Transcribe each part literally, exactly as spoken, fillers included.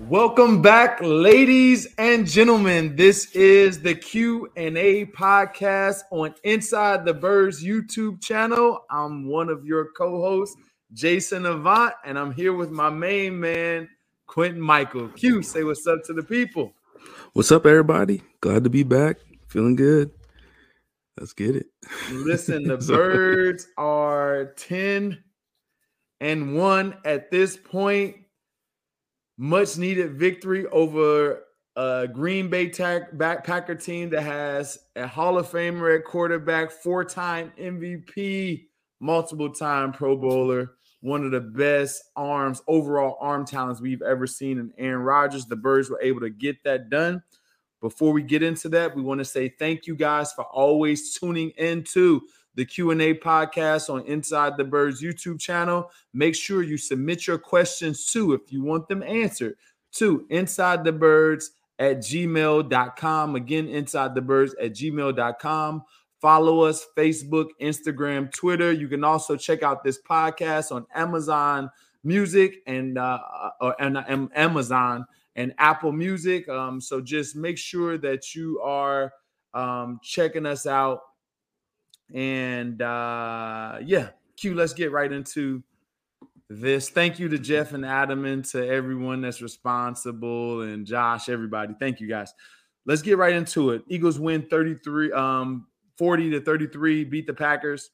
Welcome back, ladies and gentlemen. This is the Q and A podcast on Inside the Birds YouTube channel. I'm one of your co-hosts, Jason Avant, and I'm here with my main man, Quentin Michael. Q, say what's up to the people. What's up, everybody? Glad to be back. Feeling good. Let's get it. Listen, the Birds are ten and one at this point. Much needed victory over a Green Bay tack, back Packer team that has a Hall of Famer at quarterback, four-time M V P, multiple-time Pro Bowler, one of the best arms, overall arm talents we've ever seen in Aaron Rodgers. The Birds were able to get that done. Before we get into that, we want to say thank you guys for always tuning into the Q and A podcast on Inside the Birds YouTube channel. Make sure you submit your questions too, if you want them answered, to insidethebirds at gmail dot com. Again, insidethebirds at gmail dot com. Follow us, Facebook, Instagram, Twitter. You can also check out this podcast on Amazon Music and uh, or, and uh, Amazon and Apple Music. Um, so just make sure that you are um, checking us out. And uh, yeah, Q, let's get right into this. Thank you to Jeff and Adam and to everyone that's responsible, and Josh, everybody. Thank you, guys. Let's get right into it. Eagles win thirty-three, um, forty to thirty-three, beat the Packers.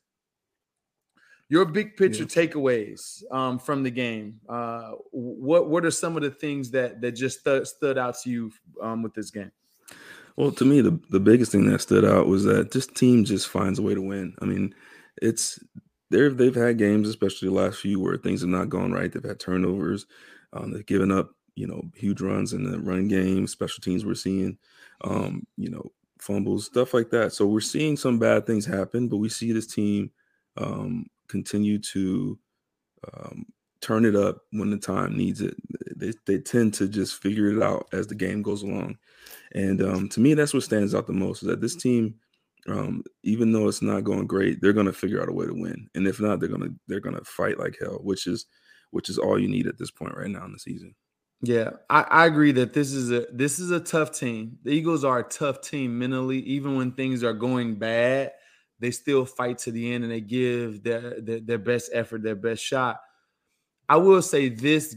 Your big picture yeah. takeaways um, from the game. Uh, what what are some of the things that that just th- stood out to you um, with this game? Well, to me, the, the biggest thing that stood out was that this team just finds a way to win. I mean, it's they've they've had games, especially the last few, where things have not gone right. They've had turnovers. Um, they've given up, you know, huge runs in the run game. Special teams we're seeing, um, you know, fumbles, stuff like that. So we're seeing some bad things happen, but we see this team um, continue to um, turn it up when the time needs it. They they tend to just figure it out as the game goes along. And um, to me, that's what stands out the most, is that this team, um, even though it's not going great, they're going to figure out a way to win. And if not, they're going to they're going to fight like hell, which is which is all you need at this point right now in the season. Yeah, I, I agree that this is a this is a tough team. The Eagles are a tough team mentally. Even when things are going bad, they still fight to the end and they give their their, their best effort, their best shot. I will say this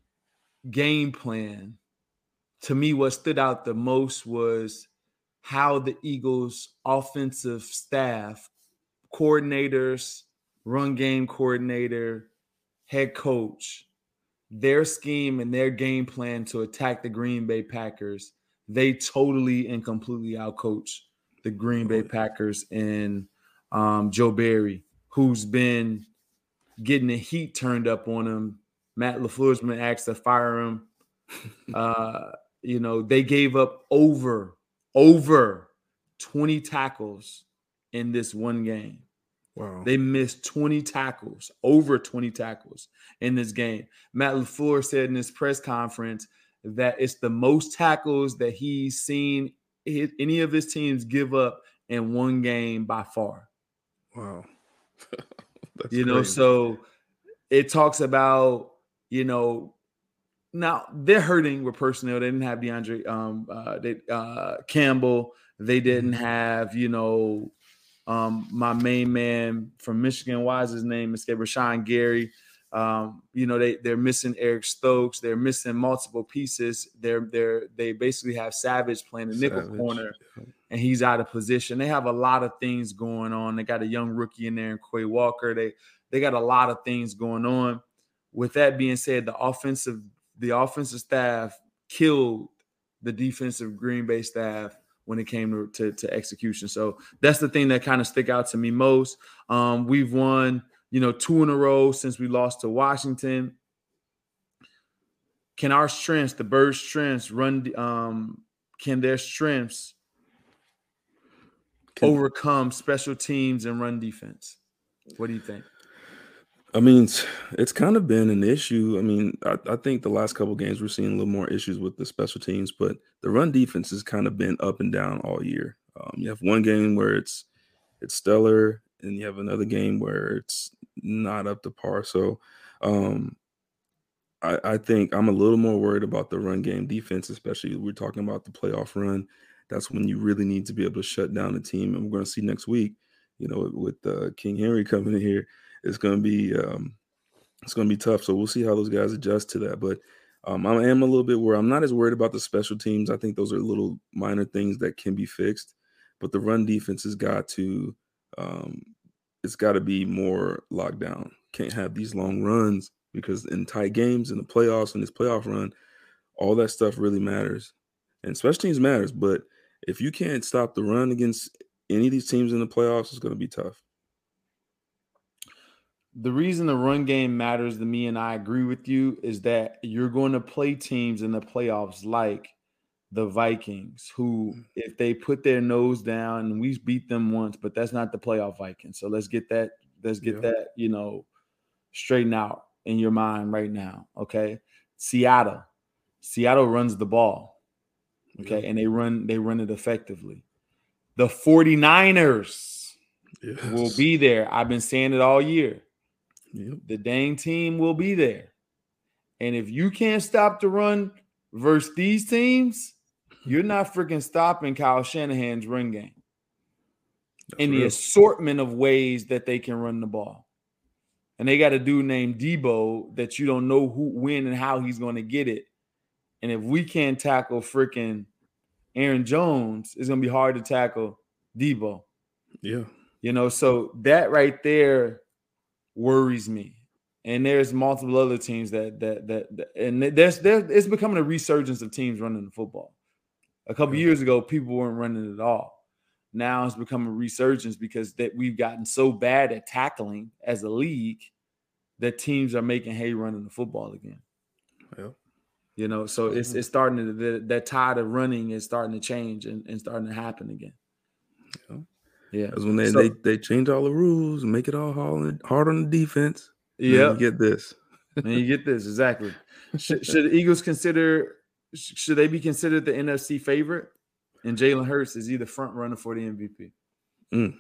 game plan, to me, what stood out the most was how the Eagles' offensive staff, coordinators, run game coordinator, head coach, their scheme and their game plan to attack the Green Bay Packers, they totally and completely outcoach the Green Bay Packers and um, Joe Barry, who's been getting the heat turned up on him. Matt LaFleur's been asked to fire him. Uh, you know, they gave up over, over twenty tackles in this one game. Wow. They missed twenty tackles, over twenty tackles in this game. Matt LaFleur said in his press conference that it's the most tackles that he's seen any of his teams give up in one game by far. Wow. That's you know, crazy. So it talks about, you know, now they're hurting with personnel. They didn't have DeAndre um, uh, they, uh, Campbell. They didn't mm-hmm. have, you know, um, my main man from Michigan. Why is his name escaped? Rashawn Gary. Um, you know, they they're missing Eric Stokes. They're missing multiple pieces. They're they're they basically have Savage playing the nickel Savage. corner, and he's out of position. They have a lot of things going on. They got a young rookie in there, Quay Walker. They they got a lot of things going on. With that being said, the offensive the offensive staff killed the defensive Green Bay staff when it came to, to, to execution. So that's the thing that kind of stick out to me most. Um, we've won, you know, two in a row since we lost to Washington. Can our strengths, the Birds' strengths, run? Um, can their strengths can, overcome special teams and run defense? What do you think? I mean, it's, it's kind of been an issue. I mean, I, I think the last couple of games we're seeing a little more issues with the special teams, but the run defense has kind of been up and down all year. Um, you have one game where it's it's stellar, and you have another game where it's not up to par. So um, I, I think I'm a little more worried about the run game defense, especially we're talking about the playoff run. That's when you really need to be able to shut down the team. And we're going to see next week, you know, with uh, King Henry coming in here, it's going to be um, it's going to be tough. So we'll see how those guys adjust to that. But um, I am a little bit where I'm not as worried about the special teams. I think those are little minor things that can be fixed. But the run defense has got to um, it's got to be more locked down. Can't have these long runs because in tight games in the playoffs and this playoff run, all that stuff really matters. And special teams matters. But if you can't stop the run against any of these teams in the playoffs, it's going to be tough. The reason the run game matters to me, and I agree with you, is that you're going to play teams in the playoffs like the Vikings, who, if they put their nose down, and we beat them once, but that's not the playoff Vikings. So let's get that, let's get yeah. that, you know, straightened out in your mind right now. Okay. Seattle. Seattle runs the ball. Okay. Yeah. And they run, they run it effectively. The 49ers yes. will be there. I've been saying it all year. Yep. The dang team will be there. And if you can't stop the run versus these teams, you're not freaking stopping Kyle Shanahan's run game. That's in real. The assortment of ways that they can run the ball. And they got a dude named Debo that you don't know who, when, and how he's going to get it. And if we can't tackle freaking Aaron Jones, it's going to be hard to tackle Debo. Yeah. You know, so that right there worries me. And there's multiple other teams that that that, that and there's there it's becoming a resurgence of teams running the football. A couple yeah. years ago, people weren't running it at all. Now it's become a resurgence because that we've gotten so bad at tackling as a league that teams are making hay running the football again. Yeah. You know, so it's it's starting to the, that tide of running is starting to change and, and starting to happen again. Yeah. Yeah. Because when they, so, they they change all the rules and make it all hard, hard on the defense, yeah, you get this. And you get this exactly. Should, should the Eagles consider? Should they be considered the N F C favorite? And Jalen Hurts is either front runner for the M V P. Mm.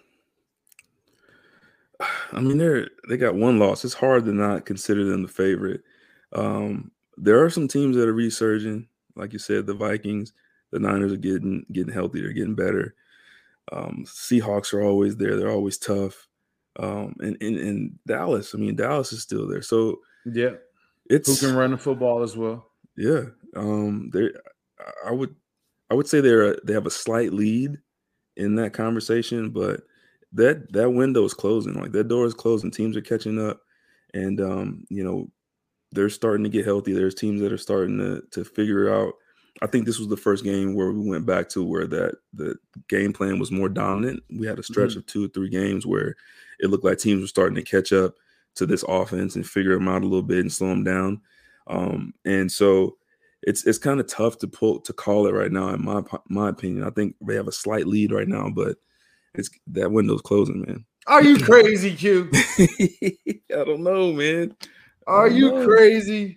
I mean, they're they got one loss. It's hard to not consider them the favorite. Um, there are some teams that are resurging, like you said, the Vikings, the Niners are getting getting healthy. They're getting better. Um, Seahawks are always there. They're always tough. Um, and, and and Dallas, I mean, Dallas is still there. So yeah, it's who can run the football as well. Yeah, um, they. I would, I would say they're they have a slight lead in that conversation, but that that window is closing. Like that door is closing. Teams are catching up, and um, you know, they're starting to get healthy. There's teams that are starting to to figure out. I think this was the first game where we went back to where that the game plan was more dominant. We had a stretch mm-hmm. of two or three games where it looked like teams were starting to catch up to this offense and figure them out a little bit and slow them down. Um, and so it's it's kind of tough to pull to call it right now. In my my opinion, I think they have a slight lead right now, but it's that window's closing, man. Are you crazy, Q? I don't know, man. Are you know. crazy?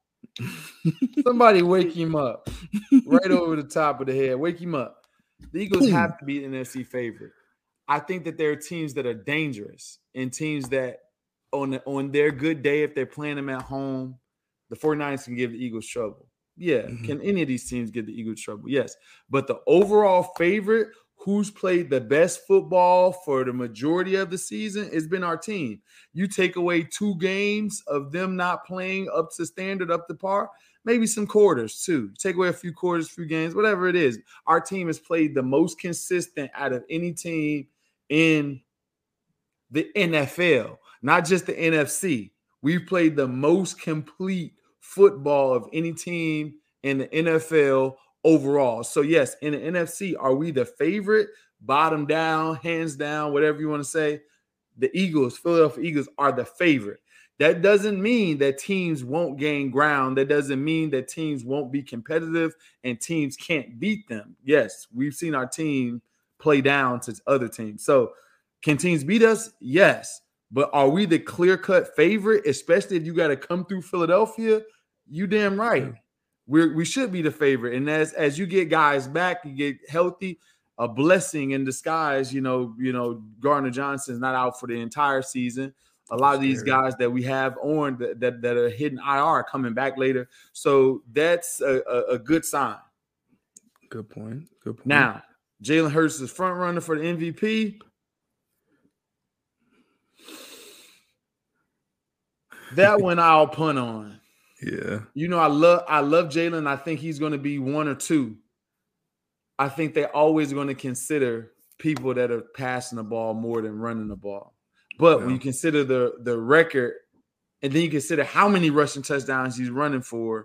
Somebody wake him up right over the top of the head. Wake him up. The Eagles have to be an N F C favorite. I think that there are teams that are dangerous and teams that on the, on their good day, if they're playing them at home, the 49ers can give the Eagles trouble. Yeah. Mm-hmm. Can any of these teams give the Eagles trouble? Yes. But the overall favorite, who's played the best football for the majority of the season, has been our team. You take away two games of them not playing up to standard, up to par, maybe some quarters too. Take away a few quarters, a few games, whatever it is. Our team has played the most consistent out of any team in the N F L, not just the N F C. We've played the most complete football of any team in the N F L overall. So yes, in the N F C, are we the favorite? Bottom down, hands down, whatever you want to say. The Eagles, Philadelphia Eagles, are the favorite. That doesn't mean that teams won't gain ground. That doesn't mean that teams won't be competitive and teams can't beat them. Yes, we've seen our team play down to other teams. So can teams beat us? Yes. But are we the clear-cut favorite, especially if you got to come through Philadelphia? You damn right. We're, we should be the favorite. And as, as you get guys back, you get healthy, a blessing in disguise. You know, you know, Gardner Johnson's not out for the entire season. A lot of these guys that we have on that, that, that are hitting I R coming back later. So that's a, a, a good sign. Good point. Good point. Now, Jalen Hurts is front runner for the M V P. That one I'll punt on. Yeah. You know, I love I love Jalen. I think he's going to be one or two. I think they're always going to consider people that are passing the ball more than running the ball. But yeah. when you consider the, the record, and then you consider how many rushing touchdowns he's running for,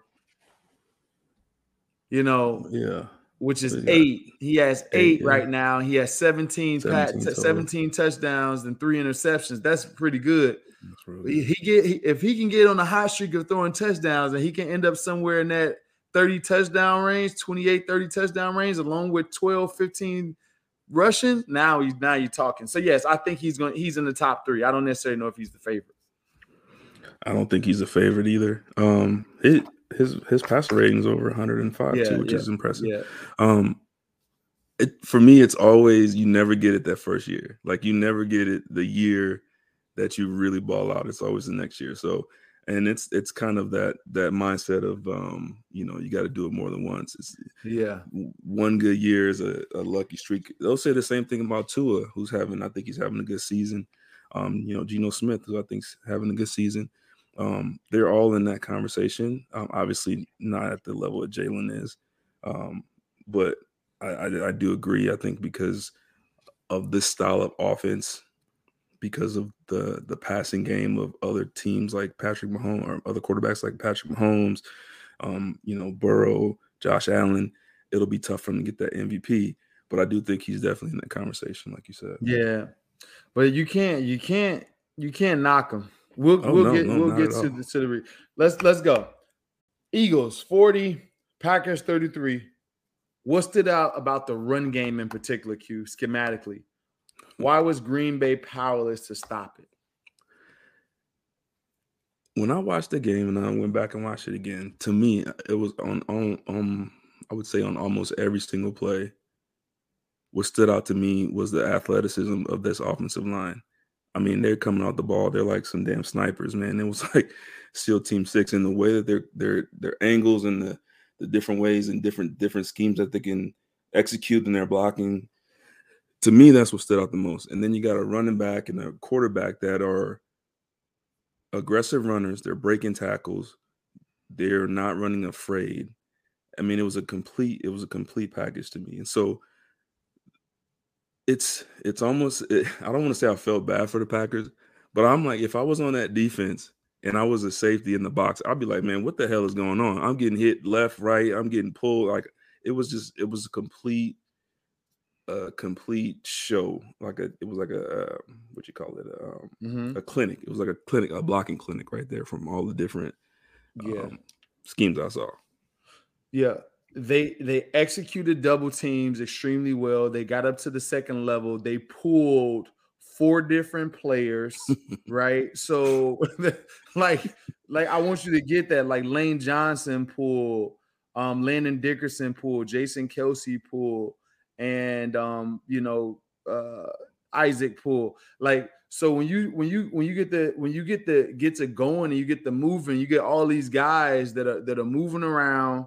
you know, yeah, which is eight. He has eight, eight yeah. right now. He has seventeen, seventeen, pat, seventeen touchdowns and three interceptions. That's pretty good. That's really he, he get he, if he can get on a hot streak of throwing touchdowns, and he can end up somewhere in that thirty touchdown range, twenty-eight, thirty touchdown range, along with twelve, fifteen rushing. Now he's now you're talking. So yes, I think he's going. He's in the top three. I don't necessarily know if he's the favorite. I don't think he's a favorite either. Um, his his his passer rating is over one hundred five yeah, too, which yeah, is impressive. Yeah. Um, it, for me, it's always you never get it that first year. Like you never get it the year that you really ball out. It's always the next year. So, and it's it's kind of that that mindset of um, you know, you got to do it more than once. It's, yeah, one good year is a, a lucky streak. They'll say the same thing about Tua, who's having. I think he's having a good season. Um, you know, Geno Smith, who I think's having a good season. Um, they're all in that conversation. Um, obviously, not at the level that Jalen is, um, but I, I, I do agree. I think because of this style of offense, because of the the passing game of other teams like Patrick Mahomes or other quarterbacks like Patrick Mahomes, um, you know, Burrow, Josh Allen, it'll be tough for him to get that M V P. But I do think he's definitely in that conversation, like you said. Yeah, but you can't, you can't, you can't knock him. We'll oh, we'll no, get no, we'll get to the to the re- let's let's go. Eagles forty, Packers thirty-three. What stood out about the run game in particular, Q, schematically? Why was Green Bay powerless to stop it? When I watched the game and I went back and watched it again, to me, it was on on um I would say on almost every single play. What stood out to me was the athleticism of this offensive line. I mean, they're coming out the ball. They're like some damn snipers, man. It was like SEAL Team Six, and the way that their their their angles and the the different ways and different different schemes that they can execute in their blocking. To me, that's what stood out the most. And then you got a running back and a quarterback that are aggressive runners. They're breaking tackles. They're not running afraid. I mean, it was a complete it was a complete package to me. And so it's it's almost it, I don't want to say I felt bad for the Packers, but I'm like, if I was on that defense and I was a safety in the box, I'd be like, man, what the hell is going on? I'm getting hit left, right. I'm getting pulled. Like it was just it was a complete a complete show. Like a it was like a uh, what you call it um, mm-hmm. a clinic. It was like a clinic, a blocking clinic right there from all the different yeah. um, schemes I saw. Yeah. They they executed double teams extremely well. They got up to the second level. They pulled four different players, right? So, like, like I want you to get that. Like Lane Johnson pulled, um, Landon Dickerson pulled, Jason Kelce pulled, and um, you know, uh, Isaac pulled. Like, so when you when you when you get the when you get the get to going and you get the moving, you get all these guys that are that are moving around.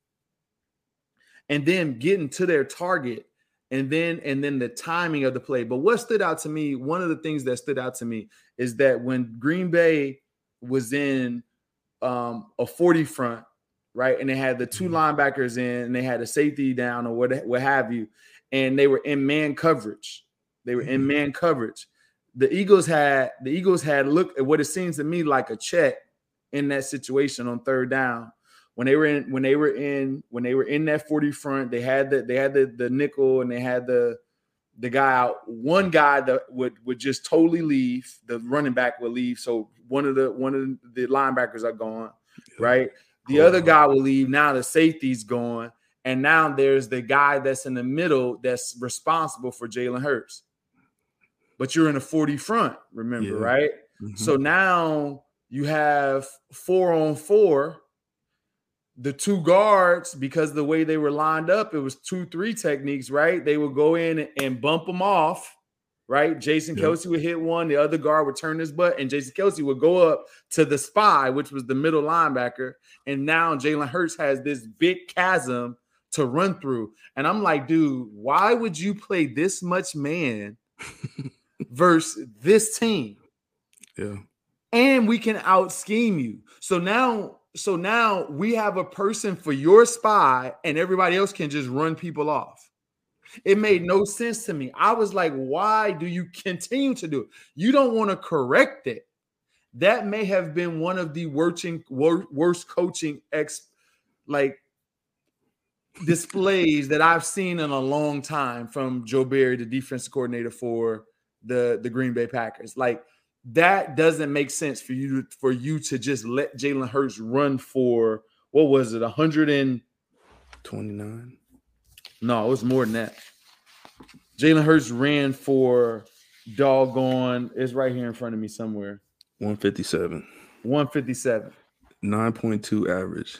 And then getting to their target, and then and then the timing of the play. But what stood out to me, one of the things that stood out to me is that when Green Bay was in um, a forty front, right, and they had the two linebackers in, and they had a safety down or what, what have you, and they were in man coverage. They were in man coverage. The Eagles had the Eagles had looked at what it seems to me like a check in that situation on third down. When they were in, when they were in, when they were in that forty front, they had the they had the the nickel and they had the the guy out. One guy that would would just totally leave. The running back would leave. So one of the one of the linebackers are gone, yeah. right? The oh, other guy will leave. Now the safety's gone, and now there's the guy that's in the middle that's responsible for Jalen Hurts. But you're in a forty front, remember, yeah. right? Mm-hmm. So now you have four on four. The two guards, because of the way they were lined up, it was two three techniques, right? They would go in and bump them off, right? Jason Yep. Kelce would hit one, the other guard would turn his butt, and Jason Kelce would go up to the spy, which was the middle linebacker. And now Jalen Hurts has this big chasm to run through. And I'm like, dude, why would you play this much man versus this team? Yeah. And we can out scheme you. So now, so now we have a person for your spy, and everybody else can just run people off. It made no sense to me. I was like, why do you continue to do it? You don't want to correct it. That may have been one of the worst, worst coaching ex like displays that I've seen in a long time from Joe Barry, the defensive coordinator for the, the Green Bay Packers. Like, that doesn't make sense for you to, for you to just let Jalen Hurts run for, what was it, one hundred twenty-nine? No, it was more than that. Jalen Hurts ran for doggone, it's right here in front of me somewhere. one fifty-seven. one fifty-seven. nine point two average.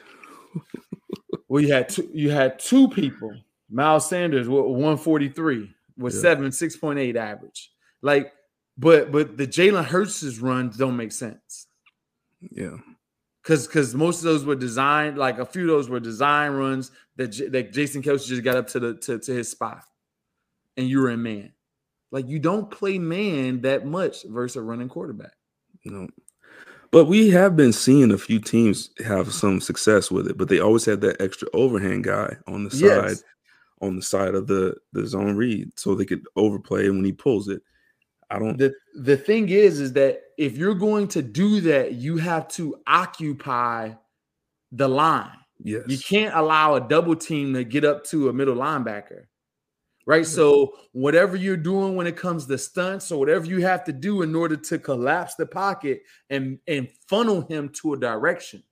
Well, you had two, you had two people. Miles Sanders with one forty-three with yeah. seven, six point eight average. Like, but but the Jalen Hurts' runs don't make sense. Yeah. Because because most of those were designed, like a few of those were design runs that, J- that Jason Kelce just got up to the to, to his spot, and you were in man. Like, you don't play man that much versus a running quarterback. No. But we have been seeing a few teams have some success with it, but they always have that extra overhand guy on the side, Yes. on the side of the, the zone read, so they could overplay when he pulls it. I don't. The the thing is, is that if you're going to do that, you have to occupy the line. Yes. You can't allow a double team to get up to a middle linebacker. Right. Yeah. So whatever you're doing when it comes to stunts or whatever you have to do in order to collapse the pocket and, and funnel him to a direction.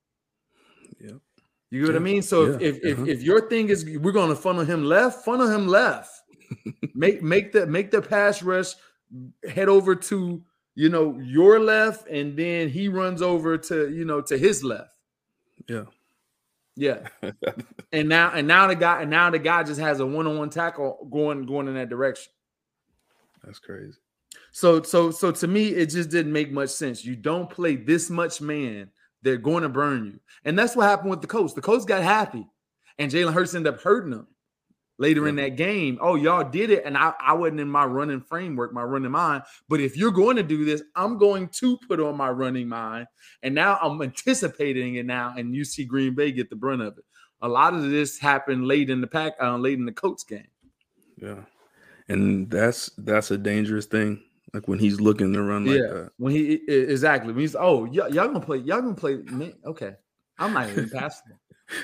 Yeah. You know yeah. what I mean? So yeah. if, if, uh-huh. if your thing is we're going to funnel him left, funnel him left. make make the make the pass rush head over to, you know, your left, and then he runs over to, you know, to his left. Yeah. Yeah. and now and now the guy and now the guy just has a one-on-one tackle going going in that direction. That's crazy. So so so to me, it just didn't make much sense. You don't play this much man, they're going to burn you. And that's what happened with the coach. The coach got happy, and Jalen Hurts ended up hurting him later yeah. in that game. Oh, y'all did it, and I, I wasn't in my running framework, my running mind. But if you're going to do this, I'm going to put on my running mind. And now I'm anticipating it now, and you see Green Bay get the brunt of it. A lot of this happened late in the pack, uh, late in the Colts game. Yeah, and that's that's a dangerous thing. Like when he's looking to run like yeah. that. When he exactly when he's oh y- y'all gonna play y'all gonna play me? Okay, I'm not even passing.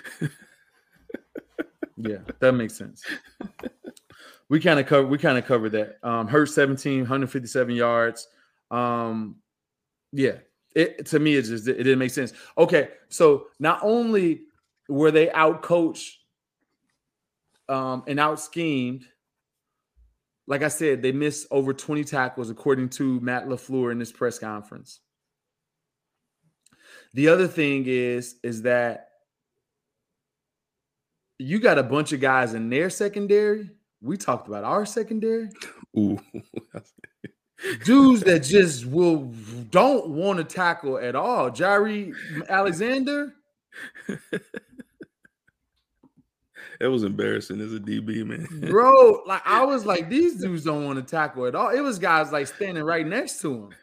Yeah, that makes sense. We kind of cover we kind of covered that. Um, Hurts seventeen, one fifty-seven yards. Um, yeah, it to me it just it didn't make sense. Okay, so not only were they out coached um, and out schemed, like I said, they missed over twenty tackles according to Matt LaFleur in this press conference. The other thing is is that you got a bunch of guys in their secondary. We talked about our secondary. Ooh. Dudes that just will don't want to tackle at all. Jaire Alexander. It was embarrassing as a D B, man. Bro, like I was like, these dudes don't want to tackle at all. It was guys like standing right next to him.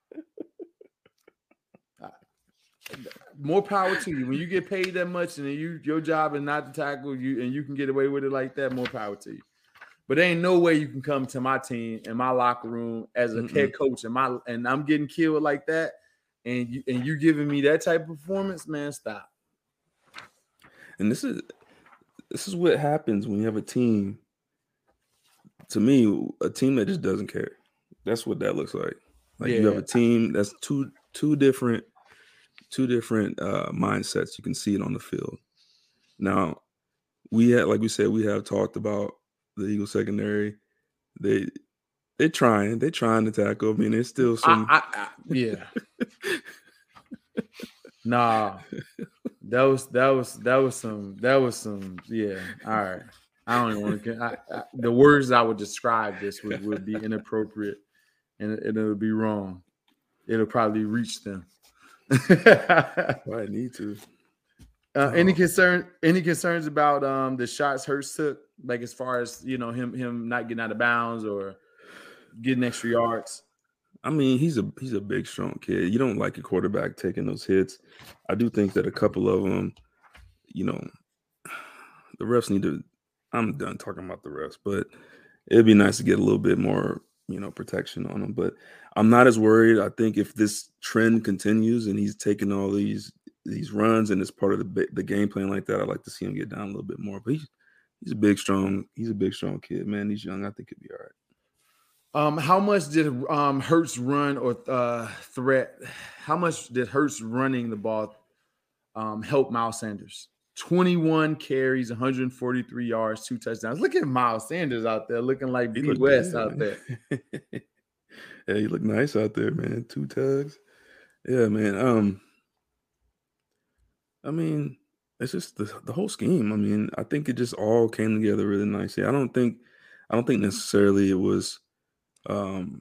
More power to you. When you get paid that much and you your job is not to tackle you and you can get away with it like that, more power to you. But there ain't no way you can come to my team in my locker room as a Mm-mm. head coach and my and I'm getting killed like that, and you and you giving me that type of performance, man, stop. And this is this is what happens when you have a team. To me, a team that just doesn't care. That's what that looks like. Like yeah. You have a team that's two two different two different uh, mindsets. You can see it on the field. Now, we had, like we said, we have talked about the Eagles secondary. They they're trying. They're trying to tackle. I mean, there's still some. I, I, I, yeah. Nah, that was that was that was some that was some. Yeah. All right. I don't even want to. I, I, the words I would describe this would, would be inappropriate, and it, and it would be wrong. It'll probably reach them. I need to. Uh, Oh. Any concern? Any concerns about um, the shots Hurts took, like as far as you know him him not getting out of bounds or getting extra yards? I mean, he's a he's a big, strong kid. You don't like a quarterback taking those hits. I do think that a couple of them, you know, the refs need to. I'm done talking about the refs, but it'd be nice to get a little bit more, you know, protection on him. But I'm not as worried. I think if this trend continues and he's taking all these these runs and it's part of the the game plan like that, I'd like to see him get down a little bit more. But he's he's a big, strong. He's a big, strong kid, man. He's young. I think he'll be all right. Um, how much did um Hurts run or uh, threat? How much did Hurts running the ball um help Miles Sanders? twenty-one carries, one hundred forty-three yards, two touchdowns. Look at Miles Sanders out there looking like B West good, out man. there. Yeah, he looked nice out there, man. Two tugs. Yeah, man. Um, I mean, it's just the, the whole scheme. I mean, I think it just all came together really nicely. I don't think I don't think necessarily it was um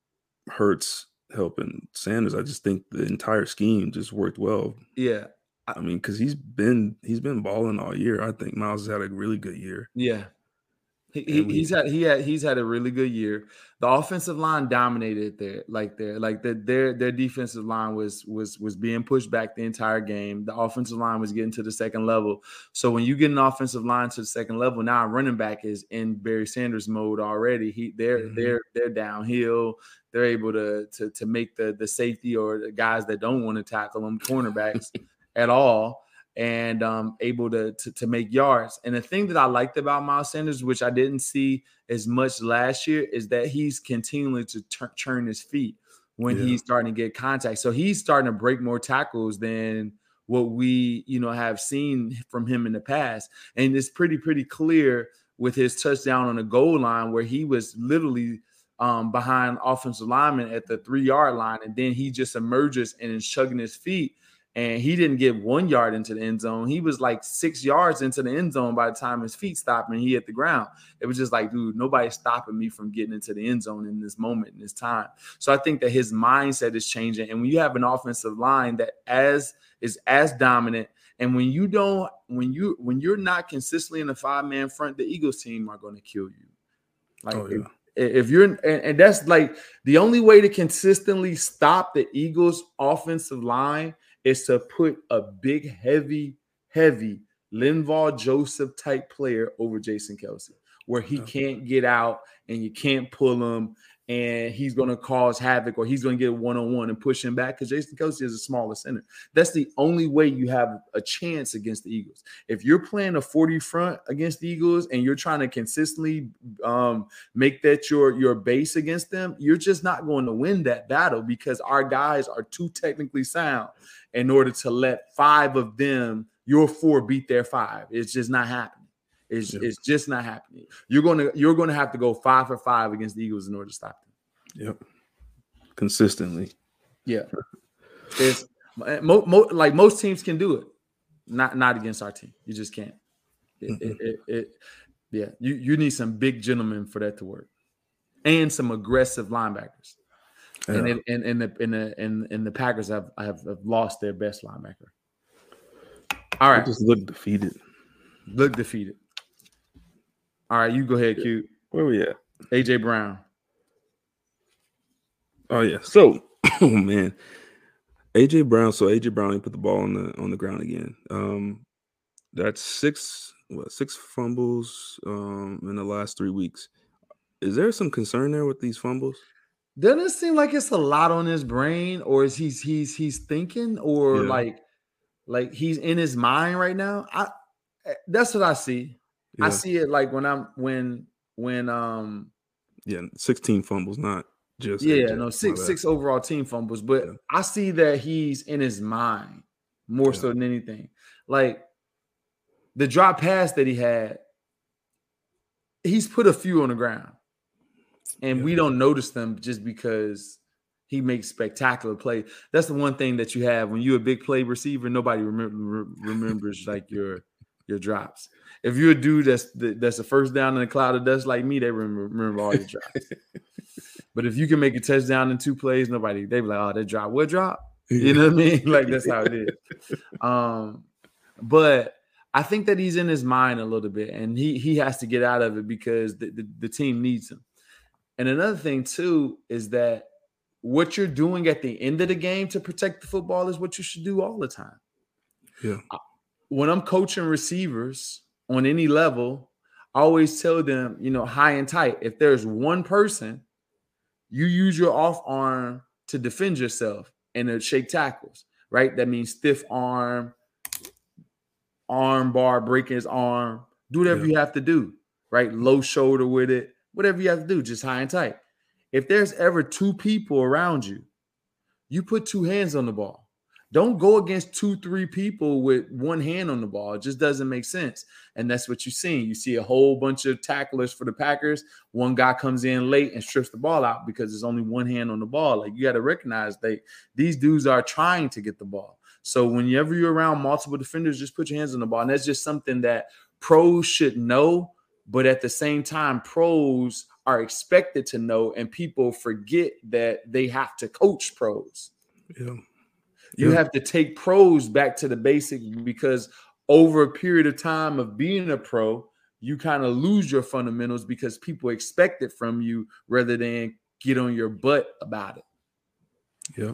Hurts helping Sanders. I just think the entire scheme just worked well. Yeah. I mean, because he's been he's been balling all year. I think Miles has had a really good year. Yeah, he, he we, he's had he had he's had a really good year. The offensive line dominated there, like there, like the, their their defensive line was was was being pushed back the entire game. The offensive line was getting to the second level. So when you get an offensive line to the second level, now a running back is in Barry Sanders mode already. He they're mm-hmm. they're they're downhill. They're able to to to make the the safety or the guys that don't want to tackle them cornerbacks at all, and um, able to, to to make yards. And the thing that I liked about Miles Sanders, which I didn't see as much last year, is that he's continuing to tur- turn his feet when yeah. he's starting to get contact. So he's starting to break more tackles than what we, you know, have seen from him in the past. And it's pretty, pretty clear with his touchdown on the goal line where he was literally um, behind offensive linemen at the three-yard line, and then he just emerges and is chugging his feet. And he didn't get one yard into the end zone. He was like six yards into the end zone by the time his feet stopped and he hit the ground. It was just like, dude, nobody's stopping me from getting into the end zone in this moment, in this time. So I think that his mindset is changing. And when you have an offensive line that as is as dominant, and when you don't, when you when you're not consistently in a five-man front, the Eagles team are going to kill you. Like oh, yeah. if, if you're, and, and that's like the only way to consistently stop the Eagles' offensive line is to put a big, heavy, heavy Linval Joseph type player over Jason Kelce, where he can't get out and you can't pull him and he's going to cause havoc or he's going to get one-on-one and push him back because Jason Kelce is a smaller center. That's the only way you have a chance against the Eagles. If you're playing a forty front against the Eagles and you're trying to consistently um, make that your, your base against them, you're just not going to win that battle because our guys are too technically sound in order to let five of them, your four, beat their five. It's just not happening. It's, yep. it's just not happening. You're going to you're going to have to go five for five against the Eagles in order to stop them. Yep. Consistently. Yeah. It's mo, mo, like most teams can do it. Not not against our team. You just can't. It, mm-hmm. it, it, it, yeah. You, you need some big gentlemen for that to work. And some aggressive linebackers. Yeah. And, it, and, and, the, and, the, and, and the Packers have, have, have lost their best linebacker. All right. They just look defeated. Look defeated. All right, you go ahead, Q. Where we at? A J Brown. Oh yeah. So, oh man, A J Brown. So A J Brown, he put the ball on the on the ground again. Um, that's six what six fumbles um in the last three weeks. Is there some concern there with these fumbles? Doesn't it seem like it's a lot on his brain, or is he's he's he's thinking, or yeah. like like he's in his mind right now? I that's what I see. Yeah. I see it like when I'm when when um yeah, sixteen fumbles, not just yeah, A J, no six six overall team fumbles, but yeah. I see that he's in his mind more yeah. so than anything. Like the drop pass that he had, he's put a few on the ground, and yeah. we don't notice them just because he makes spectacular plays. That's the one thing that you have when you're a big play receiver. Nobody remember, remembers like your your drops. If you're a dude that's that's the first down in a cloud of dust like me, they remember, remember all your drops. But if you can make a touchdown in two plays, nobody, they be like, oh, that drop, what drop? You know what I mean? Like, that's how it is. Um, but I think that he's in his mind a little bit, and he he has to get out of it because the, the, the team needs him. And another thing, too, is that what you're doing at the end of the game to protect the football is what you should do all the time. Yeah. When I'm coaching receivers on any level, I always tell them, you know, high and tight. If there's one person, you use your off arm to defend yourself and to shake tackles, right? That means stiff arm, arm bar, breaking his arm, do whatever yeah. you have to do, right? Low shoulder with it, whatever you have to do, just high and tight. If there's ever two people around you, you put two hands on the ball. Don't go against two, three people with one hand on the ball. It just doesn't make sense. And that's what you're seeing. You see a whole bunch of tacklers for the Packers. One guy comes in late and strips the ball out because there's only one hand on the ball. Like, you got to recognize they these dudes are trying to get the ball. So whenever you're around multiple defenders, just put your hands on the ball. And that's just something that pros should know. But at the same time, pros are expected to know, and people forget that they have to coach pros. Yeah. You yeah. have to take pros back to the basic, because over a period of time of being a pro, you kind of lose your fundamentals because people expect it from you rather than get on your butt about it. Yep.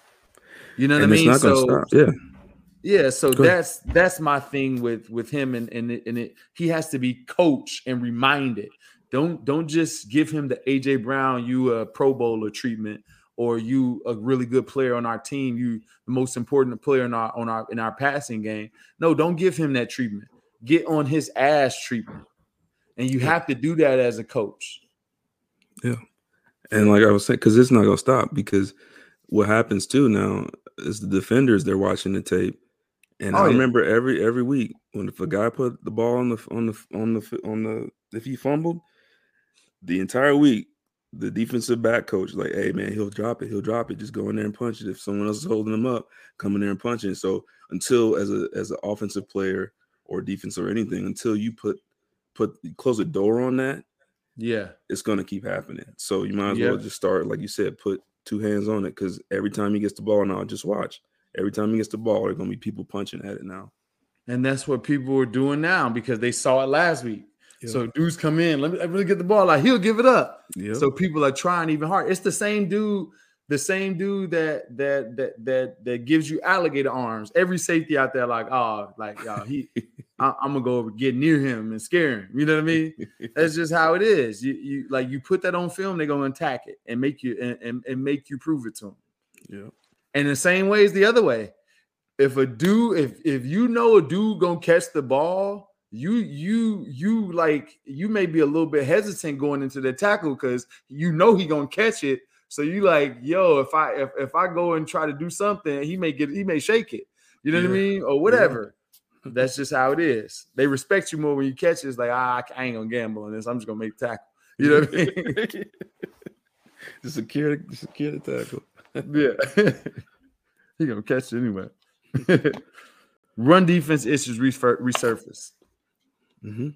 You know what and I it's mean? Not gonna so stop. Yeah. Yeah, so Go that's ahead. that's my thing with with him, and and it, and it, he has to be coached and reminded. Don't don't just give him the A J Brown, you a Pro Bowler treatment, or you a really good player on our team, you the most important player in our on our in our passing game. No, don't give him that treatment. Get on his ass treatment, and you yeah. have to do that as a coach. Yeah, and like I was saying, because it's not gonna stop. Because what happens too now is the defenders, they're watching the tape. And oh, I remember yeah. every every week when if a guy put the ball on the on the on the on the if he fumbled, the entire week the defensive back coach like, hey man, he'll drop it, he'll drop it. Just go in there and punch it. If someone else is holding him up, come in there and punch it. So until as a as an offensive player or defense or anything, until you put put close the door on that, yeah, it's gonna keep happening. So you might as yeah. well just start, like you said, put two hands on it, because every time he gets the ball now, just watch. Every time he gets the ball, there are going to be people punching at it now. And that's what people are doing now because they saw it last week. Yep. So dudes come in, let me, let me get the ball. Like, he'll give it up. Yep. So people are trying even hard. It's the same dude, the same dude that that that that that gives you alligator arms. Every safety out there, like, oh, like, y'all, he, I, I'm gonna go over, get near him and scare him. You know what I mean? That's just how it is. You you like you put that on film, they're gonna attack it and make you and, and, and make you prove it to them. Yeah. And the same way is the other way. If a dude, if if you know a dude gonna catch the ball, you you you like you may be a little bit hesitant going into the tackle because you know he gonna catch it. So you like, yo, if I if, if I go and try to do something, he may get he may shake it. You know yeah. what I mean, or whatever. Yeah. That's just how it is. They respect you more when you catch it. It's like, ah, I ain't gonna gamble on this. I'm just gonna make the tackle. You know what I mean? Just secure, secure the tackle. Yeah. He gonna catch it anyway. Run defense issues refer- resurface. Mm-hmm.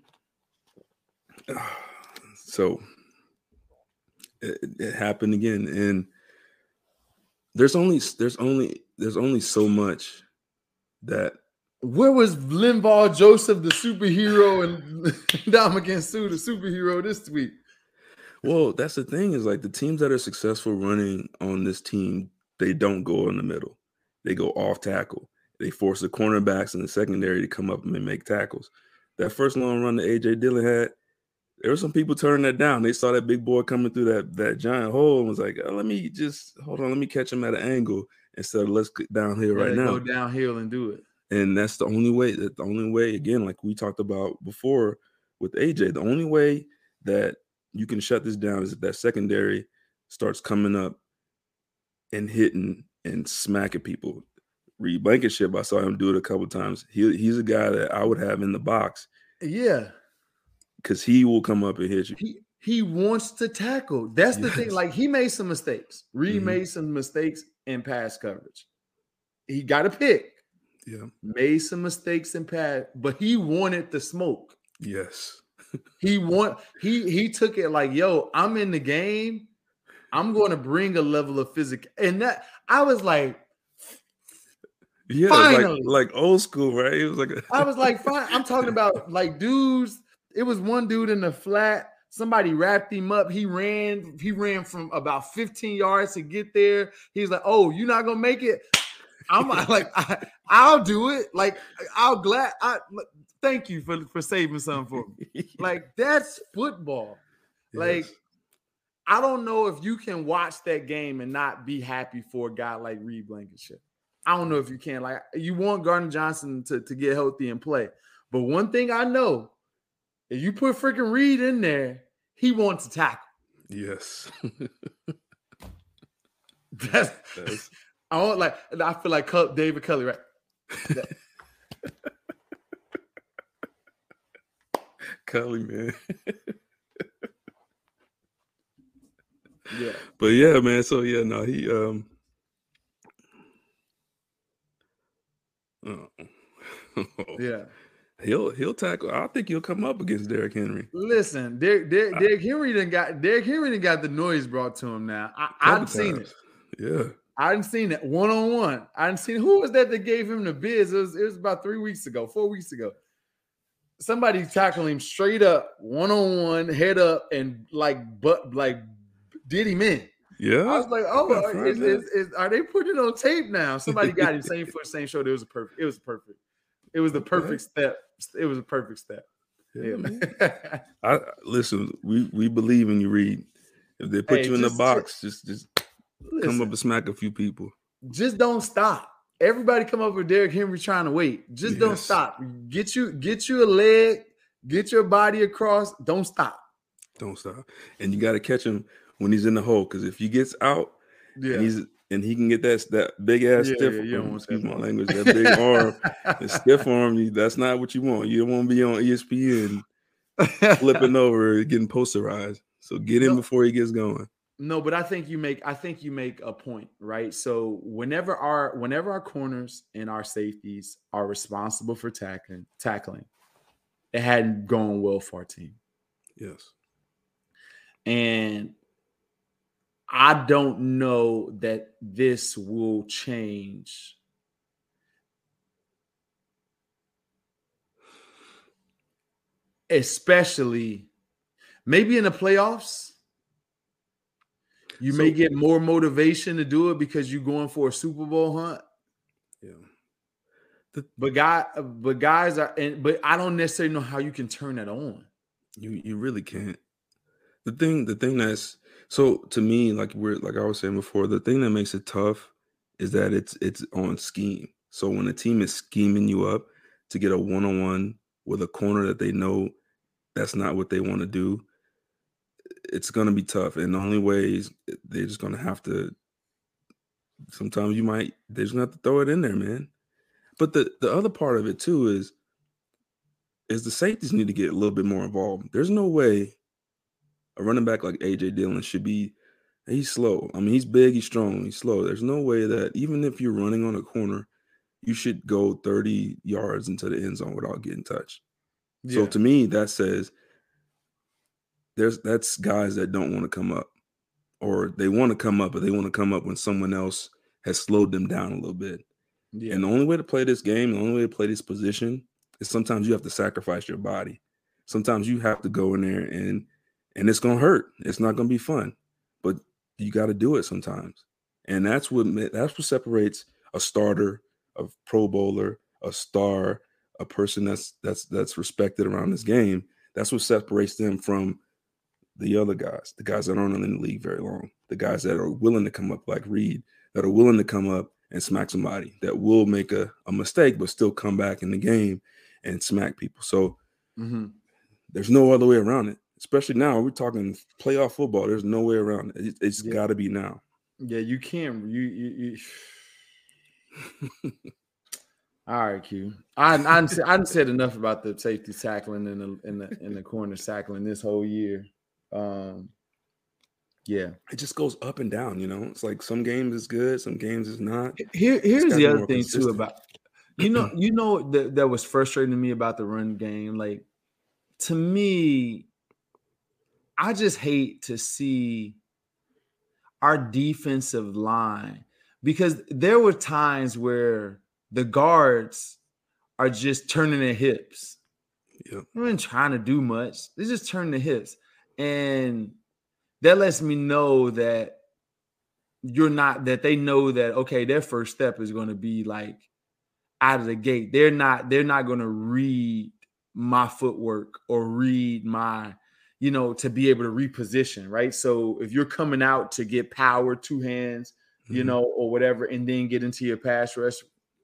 So it, it happened again, and there's only there's only there's only so much that. Where was Linval Joseph, the superhero, and Ndamukong Suh, the superhero, this week? Well, that's the thing, is like the teams that are successful running on this team, they don't go in the middle. They go off tackle. They force the cornerbacks in the secondary to come up and make tackles. That first long run that A J Dillon had, there were some people turning that down. They saw that big boy coming through that, that giant hole and was like, oh, let me just, hold on, let me catch him at an angle instead of let's get downhill yeah, right now. Go downhill and do it. And that's the only way, that the only way, again, like we talked about before with A J, the only way that you can shut this down is if that secondary starts coming up and hitting and smacking people. Reed Blankenship, I saw him do it a couple times. He he's a guy that I would have in the box. Yeah. Because he will come up and hit you. He he wants to tackle. That's the yes. thing. Like, he made some mistakes. Reed mm-hmm. made some mistakes in pass coverage. He got a pick. Yeah. Made some mistakes in past, but he wanted the smoke. Yes. He want he he took it like, yo, I'm in the game. I'm going to bring a level of physical. And that I was like, yeah, finally. like like old school, right? It was like a I was like, fine. I'm talking about like dudes. It was one dude in the flat. Somebody wrapped him up. He ran. He ran from about fifteen yards to get there. He's like, "Oh, you're not gonna make it." I'm like, I, "I'll do it." Like, I'll glad. I thank you for for saving something for me. yeah. Like, that's football. Like, Yes. I don't know if you can watch that game and not be happy for a guy like Reed Blankenship. I don't know if you can. Like, you want Gardner Johnson to, to get healthy and play. But one thing I know, if you put freaking Reed in there, he wants to tackle. Yes. That's, That's... I want like I feel like David Culley, right? That, Culley, man. yeah. But yeah, man. So yeah, no, he um oh. yeah. He'll he'll tackle. I think he'll come up against Derrick Henry. Listen, Derrick, Derrick, Derrick Henry done got Derrick Henry done got the noise brought to him now. I, I've seen it. Yeah. I hadn't seen it one on one. I hadn't seen who was that that gave him the biz. It was, it was about three weeks ago, four weeks ago. Somebody tackled him straight up, one on one, head up, and like but like did him in. Yeah. I was like, oh, is, is, is, are they putting it on tape now? Somebody got him same foot, same shoulder. It was a perfect. It was perfect. It was the perfect step. It was a perfect step. Yeah. yeah. I listen. We we believe in you, Reed. If they put hey, you in just, the box, just just listen, come up and smack a few people. Just don't stop. Everybody come up with Derrick Henry trying to wait. Just yes. don't stop. Get you get you a leg. Get your body across. Don't stop. Don't stop. And you got to catch him when he's in the hole, because if he gets out, yeah, and he's and he can get that that big ass yeah, stiff. Yeah, arm, excuse my language. That big arm, the stiff arm. You, that's not what you want. You don't want to be on E S P N flipping over, getting posterized. So get him no, before he gets going. No, but I think you make. I think you make a point, right? So whenever our whenever our corners and our safeties are responsible for tackling, tackling, it hadn't gone well for our team. Yes, and I don't know that this will change. Especially maybe in the playoffs, you so, may get more motivation to do it because you're going for a Super Bowl hunt. Yeah. The, but guy, but guys are, and, but I don't necessarily know how you can turn that on. You you really can't. The thing, the thing that's so to me, like we're like I was saying before, the thing that makes it tough is that it's it's on scheme. So when a team is scheming you up to get a one-on-one with a corner that they know that's not what they want to do, it's going to be tough. And the only way is they're just going to have to. Sometimes you might they're just going to have to throw it in there, man. But the the other part of it too is is the safeties need to get a little bit more involved. There's no way a running back like A J Dillon should be, he's slow. I mean, he's big, he's strong, he's slow. There's no way that even if you're running on a corner, you should go thirty yards into the end zone without getting touched. Yeah. So to me, that says there's that's guys that don't want to come up, or they want to come up, but they want to come up when someone else has slowed them down a little bit. Yeah. And the only way to play this game, the only way to play this position is sometimes you have to sacrifice your body. Sometimes you have to go in there and And it's going to hurt. It's not going to be fun, but you got to do it sometimes. And that's what that's what separates a starter, a Pro Bowler, a star, a person that's that's that's respected around this game. That's what separates them from the other guys, the guys that aren't in the league very long, the guys that are willing to come up like Reed, that are willing to come up and smack somebody, that will make a, a mistake but still come back in the game and smack people. So mm-hmm. there's no other way around it. Especially now, we're talking playoff football. There's no way around it. It's yeah. got to be now. Yeah, you can't. You, you, you. All right, Q. I I I said enough about the safety tackling and the in the in the corner tackling this whole year. Um, yeah, it just goes up and down. You know, it's like some games is good, some games is not. Here, here's the other thing consistent. too about You know, you know that that was frustrating to me about the run game. Like to me, I just hate to see our defensive line because there were times where the guards are just turning their hips. Yep. They weren't trying to do much. They just turn their hips. And that lets me know that you're not, that they know that, okay, their first step is going to be like out of the gate. They're not, they're not going to read my footwork or read my, you know, to be able to reposition, right? So if you're coming out to get power, two hands, you Mm-hmm. know, or whatever, and then get into your pass rush,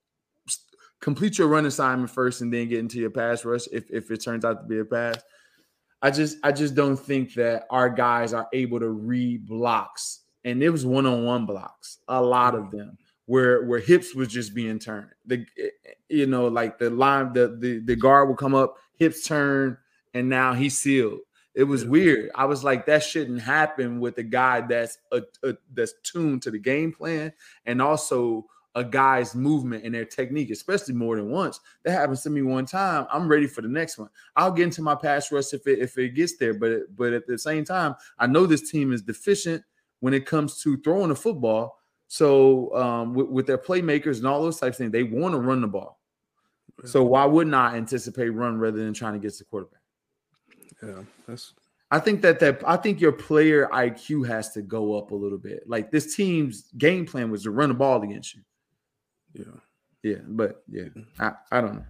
complete your run assignment first and then get into your pass rush if, if it turns out to be a pass. I just I just don't think that our guys are able to read blocks. And it was one-on-one blocks, a lot of them, where where hips was just being turned. The you know, like the line, the the, the guard will come up, hips turn, and now he's sealed. It was Yeah. weird. I was like, that shouldn't happen with a guy that's a, a that's tuned to the game plan and also a guy's movement and their technique, especially more than once. That happens to me one time. I'm ready for the next one. I'll get into my pass rush if it if it gets there, but but at the same time, I know this team is deficient when it comes to throwing the football. So um, with, with their playmakers and all those types of things, they want to run the ball. So why wouldn't I anticipate run rather than trying to get to the quarterback? Yeah, that's. I think that that I think your player I Q has to go up a little bit. Like this team's game plan was to run the ball against you. Yeah, yeah, but yeah, I, I don't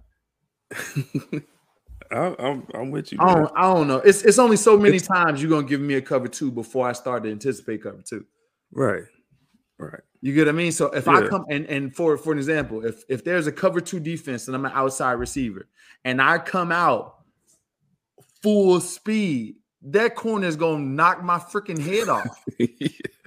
know. I, I'm I'm with you. I Man. don't I don't know. It's it's only so many It's, times you're gonna give me a cover two before I start to anticipate cover two. Right, right. You get what I mean? So if yeah. I come and and for for an example, if if there's a cover two defense and I'm an outside receiver and I come out full speed, that corner is gonna knock my freaking head off. yeah.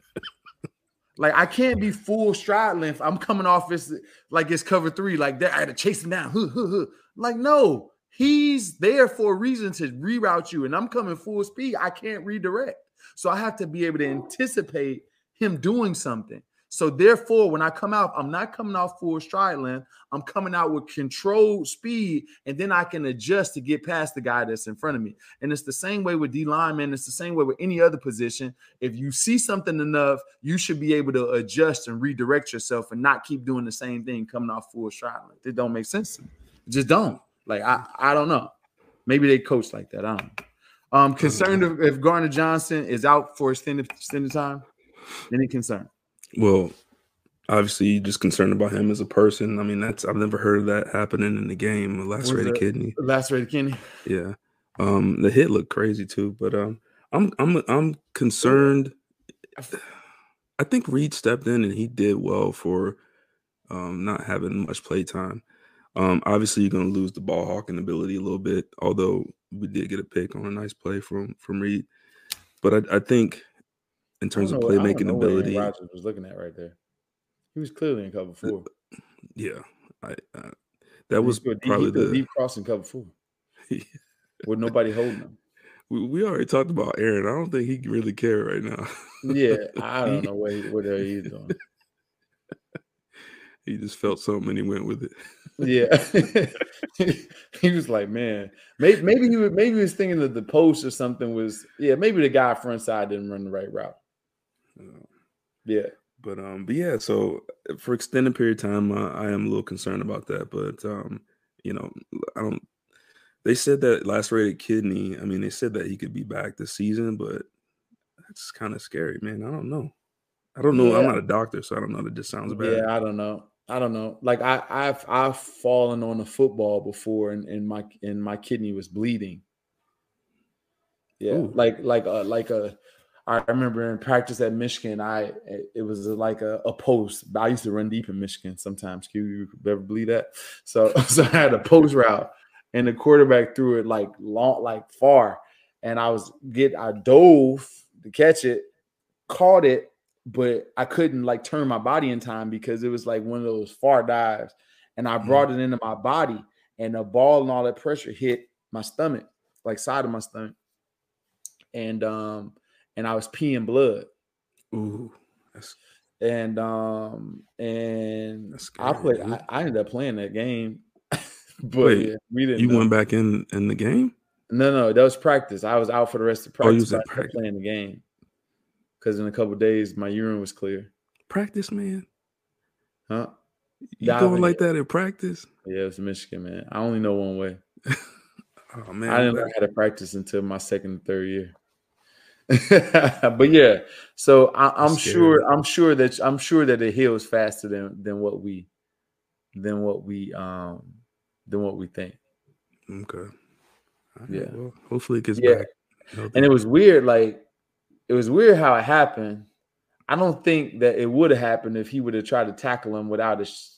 Like I can't be full stride length. I'm coming off as like it's cover three, like that. I had to chase him down. Like, no, he's there for a reason to reroute you, and I'm coming full speed. I can't redirect. So I have to be able to anticipate him doing something. So therefore, when I come out, I'm not coming off full stride length. I'm coming out with controlled speed, and then I can adjust to get past the guy that's in front of me. And it's the same way with D lineman. It's the same way with any other position. If you see something enough, you should be able to adjust and redirect yourself and not keep doing the same thing coming off full stride length. It don't make sense to me. It just don't. Like, I, I don't know. Maybe they coach like that. I don't know. Um, concerned if, if Gardner Johnson is out for extended, extended time? Any concern? Well, obviously, you're just concerned about him as a person. I mean, that's I've never heard of that happening in the game. A lacerated kidney. Lacerated kidney. Yeah. Um, the hit looked crazy too, but um, I'm I'm I'm concerned. I think Reed stepped in and he did well for um not having much play time. Um, obviously, you're going to lose the ball hawking ability a little bit, although we did get a pick on a nice play from from Reed. But I, I think in terms of playmaking ability, Rodgers was looking at right there. He was clearly in cover four. Yeah, I, uh, that was deep, probably the deep cross in cover four with nobody holding him. We, we already talked about Aaron. I don't think he really cared right now. Yeah, I don't know what he, what he's doing. He just felt something and he went with it. Yeah, he was like, man, maybe maybe he was, maybe he was thinking that the post or something was. Yeah, maybe the guy front side didn't run the right route. Uh, yeah. But um, but yeah, so for extended period of time, uh, I am a little concerned about that. But um, you know, I don't. They said that lacerated kidney. I mean, they said that he could be back this season, but that's kind of scary, man. I don't know. I don't know. Yeah. I'm not a doctor, so I don't know. That just sounds bad. Yeah, I don't know. I don't know. Like I, I've I've fallen on a football before, and, and my and my kidney was bleeding. Yeah, Ooh. like like a like a. I remember in practice at Michigan, I it was like a, a post. I used to run deep in Michigan sometimes. Q, you could ever believe that? So so I had a post route, and the quarterback threw it like long, like far, and I was get I dove to catch it, caught it, but I couldn't like turn my body in time because it was like one of those far dives, and I brought mm. it into my body, and the ball and all that pressure hit my stomach, like side of my stomach, and um. and I was peeing blood. Ooh, that's... and um and That's I scary, played. I, dude. I ended up playing that game, but Wait, yeah, we didn't you know. went back in in the game? No, no, that was practice. I was out for the rest of Oh, you practice, was but I at ended up practice. playing the game because in a couple of days my urine was clear. Practice, man. Huh? You going Diving? like Yeah, that in practice? yeah, it's Michigan, man. I only know one way. Oh man, I I'm didn't glad. learn how to practice until my second, third year. But yeah, so I, That's I'm sure. scary. I'm sure that I'm sure that it heals faster than than what we than what we um than what we think. Okay. All right. Yeah, Well, hopefully it gets yeah. back And it healthy. was weird. Like it was weird how it happened. I don't think that it would have happened if he would have tried to tackle him without a. Sh-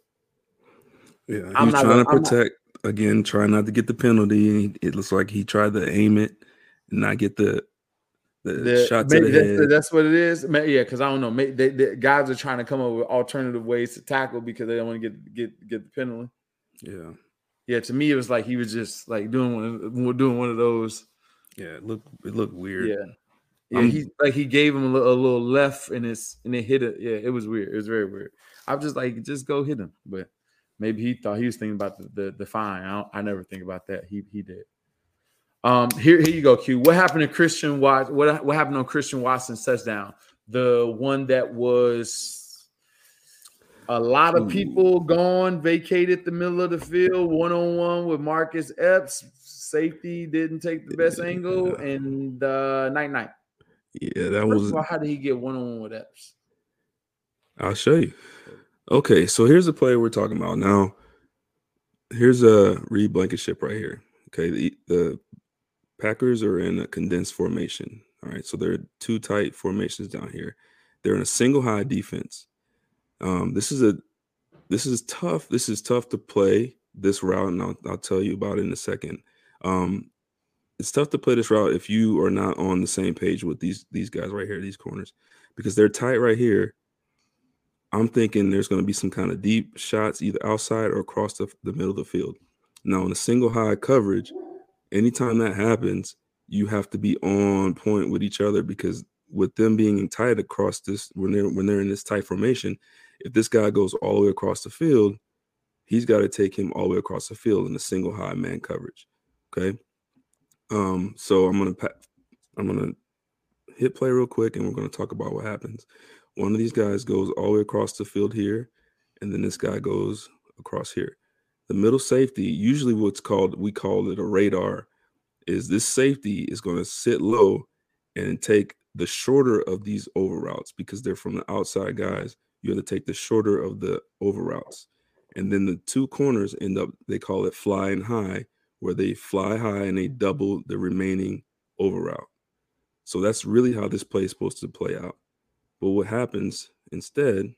Yeah, he I'm was not trying gonna. to I'm not. protect again, trying not to get the penalty. And it looks like he tried to aim it and not get the the The shot to the maybe that's head. that's what it is. May- Yeah, because I don't know. Maybe they, they, guys are trying to come up with alternative ways to tackle because they don't want to get get get the penalty. Yeah, Yeah, to me it was like he was just like doing one doing one of those. yeah. It looked it looked weird. Yeah, yeah. I'm He like he gave him a little, a little left and it's and it hit it. Yeah, it was weird. It was very weird. I was just like, just go hit him. But maybe he thought he was thinking about the the, the fine. I don't, I never think about that. He he did. Um, here, here you go, Q. What happened to Christian Watson? What, what happened on Christian Watson's touchdown? The one that was a lot of ooh, people gone, vacated the middle of the field, one on one with Marcus Epps. Safety didn't take the best angle, yeah, and uh, night night. yeah. That First was. of all, how did he get one on one with Epps? I'll show you. Okay, so here's the player we're talking about now. Here's a Reed Blankenship right here. Okay, the the Packers are in a condensed formation. All right, so there are two tight formations down here. They're in a single high defense. Um, this is a this is tough. This is tough to play this route, and I'll, I'll tell you about it in a second. Um, it's tough to play this route if you are not on the same page with these these guys right here, these corners, because they're tight right here. I'm thinking there's going to be some kind of deep shots either outside or across the, the middle of the field. Now, in a single high coverage, anytime that happens, you have to be on point with each other because with them being tight across this, when they're when they're in this tight formation, if this guy goes all the way across the field, he's got to take him all the way across the field in a single high man coverage. Okay. Um, so I'm gonna I'm gonna hit play real quick, and we're gonna talk about what happens. One of these guys goes all the way across the field here, and then this guy goes across here. The middle safety, usually what's called, we call it a radar, is this safety is going to sit low and take the shorter of these over routes because they're from the outside guys. You have to take the shorter of the over routes. And then the two corners end up, they call it flying high, where they fly high and they double the remaining over route. So that's really how this play is supposed to play out. But what happens instead,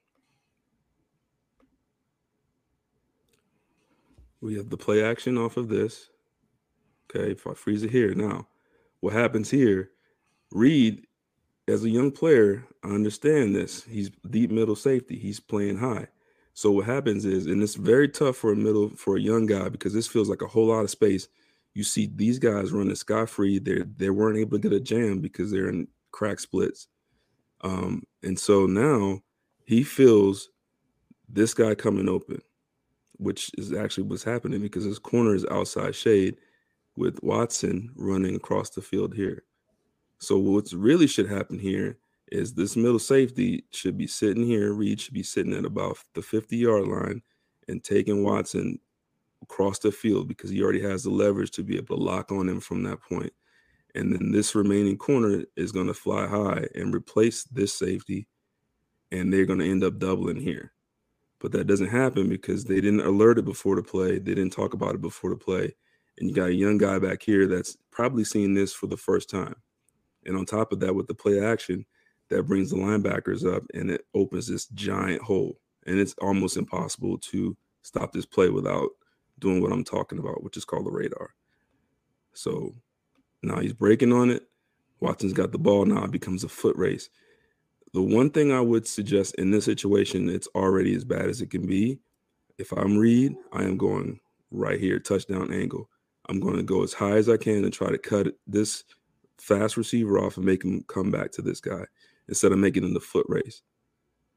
we have the play action off of this. Okay, if I freeze it here now, what happens here, Reed, as a young player, I understand this. He's deep middle safety. He's playing high. So what happens is, and it's very tough for a middle, for a young guy, because this feels like a whole lot of space. You see these guys running sky free. They they weren't able to get a jam because they're in crack splits. Um, and so now he feels this guy coming open, which is actually what's happening because his corner is outside shade with Watson running across the field here. So what's really should happen here is this middle safety should be sitting here. Reed should be sitting at about the fifty-yard line and taking Watson across the field because he already has the leverage to be able to lock on him from that point. And then this remaining corner is going to fly high and replace this safety, and they're going to end up doubling here. But that doesn't happen because they didn't alert it before the play. They didn't talk about it before the play. And you got a young guy back here that's probably seen this for the first time. And on top of that, with the play action, that brings the linebackers up and it opens this giant hole. And it's almost impossible to stop this play without doing what I'm talking about, which is called the radar. So now he's breaking on it. Watson's got the ball. Now it becomes a foot race. The one thing I would suggest in this situation, it's already as bad as it can be. If I'm Reed, I am going right here, touchdown angle. I'm going to go as high as I can and try to cut this fast receiver off and make him come back to this guy instead of making him the foot race.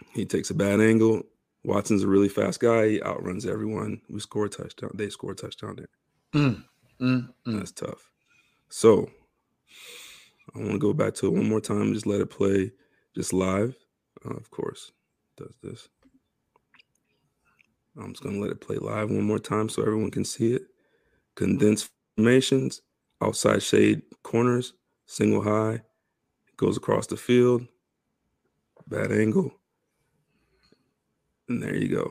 He takes a bad angle. Watson's a really fast guy. He outruns everyone. We score a touchdown. They score a touchdown there. Mm, mm, mm. That's tough. So I want to go back to it one more time. Just let it play just live. Uh, of course, it does this. I'm just going to let it play live one more time so everyone can see it. Condensed formations, outside shade corners, single high, goes across the field, bad angle. And there you go.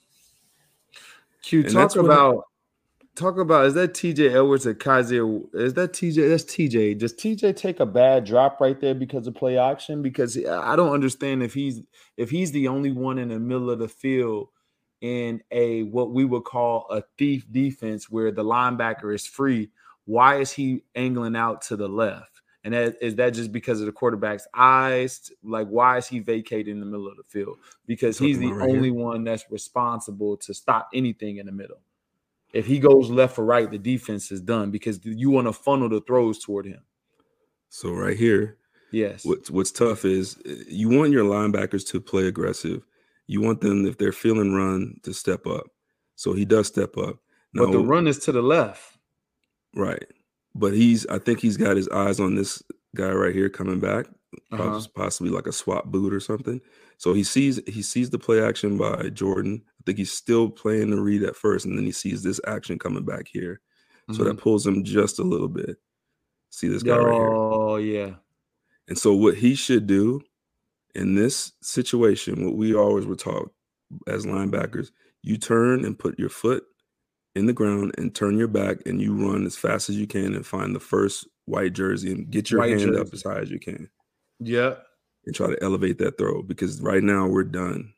Q, And talk that's what about talk about is that T J Edwards or Kaiser? Is that T J? That's T J. Does T J take a bad drop right there because of play action? Because I don't understand if he's if he's the only one in the middle of the field in a what we would call a thief defense where the linebacker is free. Why is he angling out to the left? And that, is that just because of the quarterback's eyes? Like, why is he vacating in the middle of the field? Because he's the right only here. one that's responsible to stop anything in the middle. If he goes left or right, the defense is done because you want to funnel the throws toward him. So right here, yes. What's what's tough is you want your linebackers to play aggressive. You want them, if they're feeling run, to step up. So he does step up. Now, but the Now, run is to the left. Right. But he's, I think he's got his eyes on this guy right here coming back, uh-huh. possibly like a swap boot or something. So he sees he sees the play action by Jordan. I think he's still playing the read at first, and then he sees this action coming back here. Mm-hmm. So that pulls him just a little bit. See this guy oh, right here. Oh, yeah. And so what he should do in this situation, what we always were taught as linebackers, you turn and put your foot in the ground and turn your back and you run as fast as you can and find the first white jersey and get your white hand jersey. up as high as you can. Yeah. And try to elevate that throw because right now we're done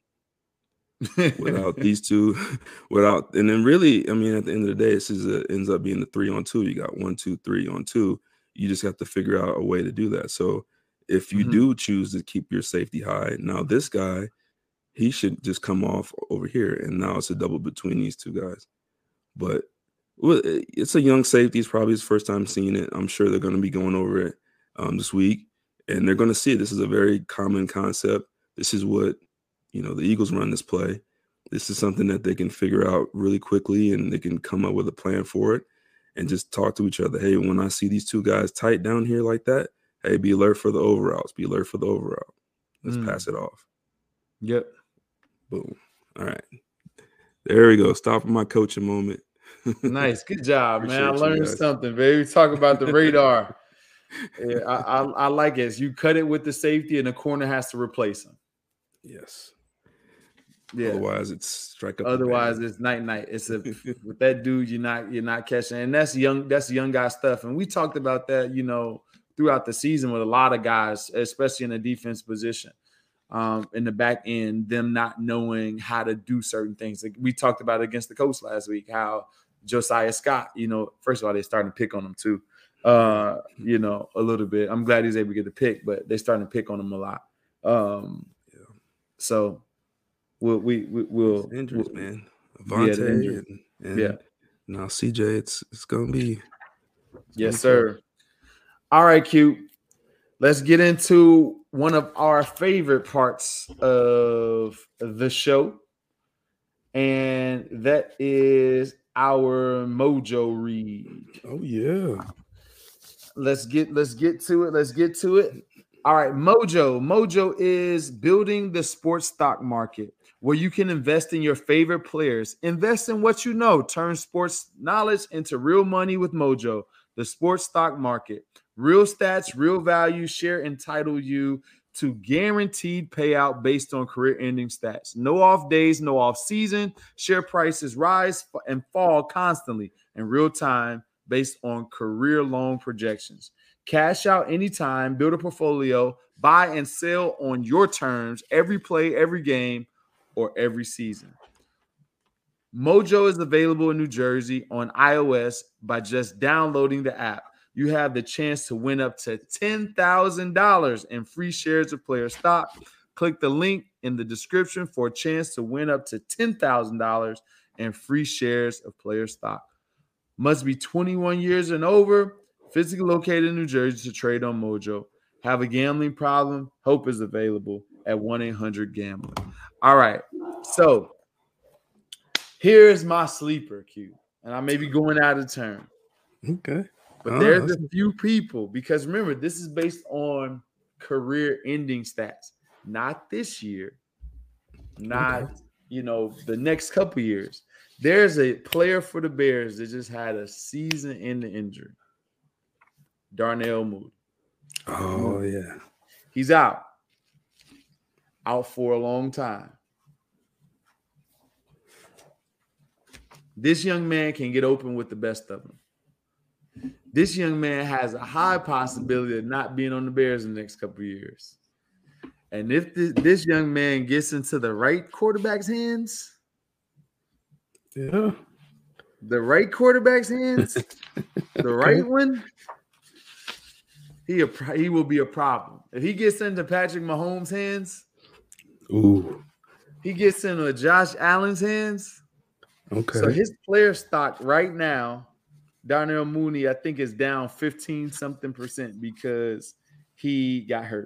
without these two, without, and then really, I mean, at the end of the day, this is a, ends up being a three on two. You got one, two, three on two. You just have to figure out a way to do that. So if you mm-hmm. do choose to keep your safety high, now this guy, he should just come off over here. And now it's a double between these two guys. But well, it's a young safety. It's probably his first time seeing it. I'm sure they're going to be going over it um, this week. And they're going to see it. This is a very common concept. This is what, you know, the Eagles run this play. This is something that they can figure out really quickly and they can come up with a plan for it and just talk to each other. Hey, when I see these two guys tight down here like that, hey, be alert for the over routes. Be alert for the over route. Let's mm. pass it off. Yep. Boom. All right. There we go. Stop my coaching moment. Nice. Good job, man. I learned something, baby. Talk about the radar. Yeah, I, I, I like it. You cut it with the safety and the corner has to replace him. Yes. Yeah. Otherwise, it's strike up. Otherwise, it's night night. It's a with that dude, you're not you're not catching. And that's young, that's young guy stuff. And we talked about that, you know, throughout the season with a lot of guys, especially in the defense position. Um, in the back end, them not knowing how to do certain things. Like we talked about it against the Colts last week, how Josiah Scott, you know, first of all, they're starting to pick on him too, uh, you know, a little bit. I'm glad he's able to get the pick, but they're starting to pick on him a lot. Um, yeah. So we'll, we, we, we'll. It's injuries, we'll, man. Avonte yeah, and, and yeah. now C J, it's, it's going to be. Yes, sir. Tough. All right, Q. Let's get into one of our favorite parts of the show, and that is our Mojo read. Oh yeah. Let's get let's get to it. Let's get to it. All right, Mojo. Mojo is building the sports stock market where you can invest in your favorite players. Invest in what you know. Turn sports knowledge into real money with Mojo, the sports stock market. Real stats, real value, share entitle you to guaranteed payout based on career-ending stats. No off days, no off season. Share prices rise and fall constantly in real time based on career-long projections. Cash out anytime, build a portfolio, buy and sell on your terms, every play, every game, or every season. Mojo is available in New Jersey on iOS by just downloading the app. You have the chance to win up to ten thousand dollars in free shares of player stock. Click the link in the description for a chance to win up to ten thousand dollars in free shares of player stock. Must be twenty-one years and over, physically located in New Jersey to trade on Mojo. Have a gambling problem? Help is available at one eight hundred gambler. All right. So here's my sleeper, Q. And I may be going out of turn. Okay. But oh, there's a few people, because remember, this is based on career ending stats, not this year, not, okay. you know, the next couple years. There's a player for the Bears that just had a season-ending injury. Darnell Mooney. Oh, Mooney. yeah. He's out. Out for a long time. This young man can get open with the best of them. This young man has a high possibility of not being on the Bears in the next couple of years. And if this, this young man gets into the right quarterback's hands, yeah, the right quarterback's hands, the okay. right one, he a, he will be a problem. If he gets into Patrick Mahomes' hands, ooh, he gets into Josh Allen's hands. Okay. So his player stock right now, Darnell Mooney, I think, is down fifteen something percent because he got hurt.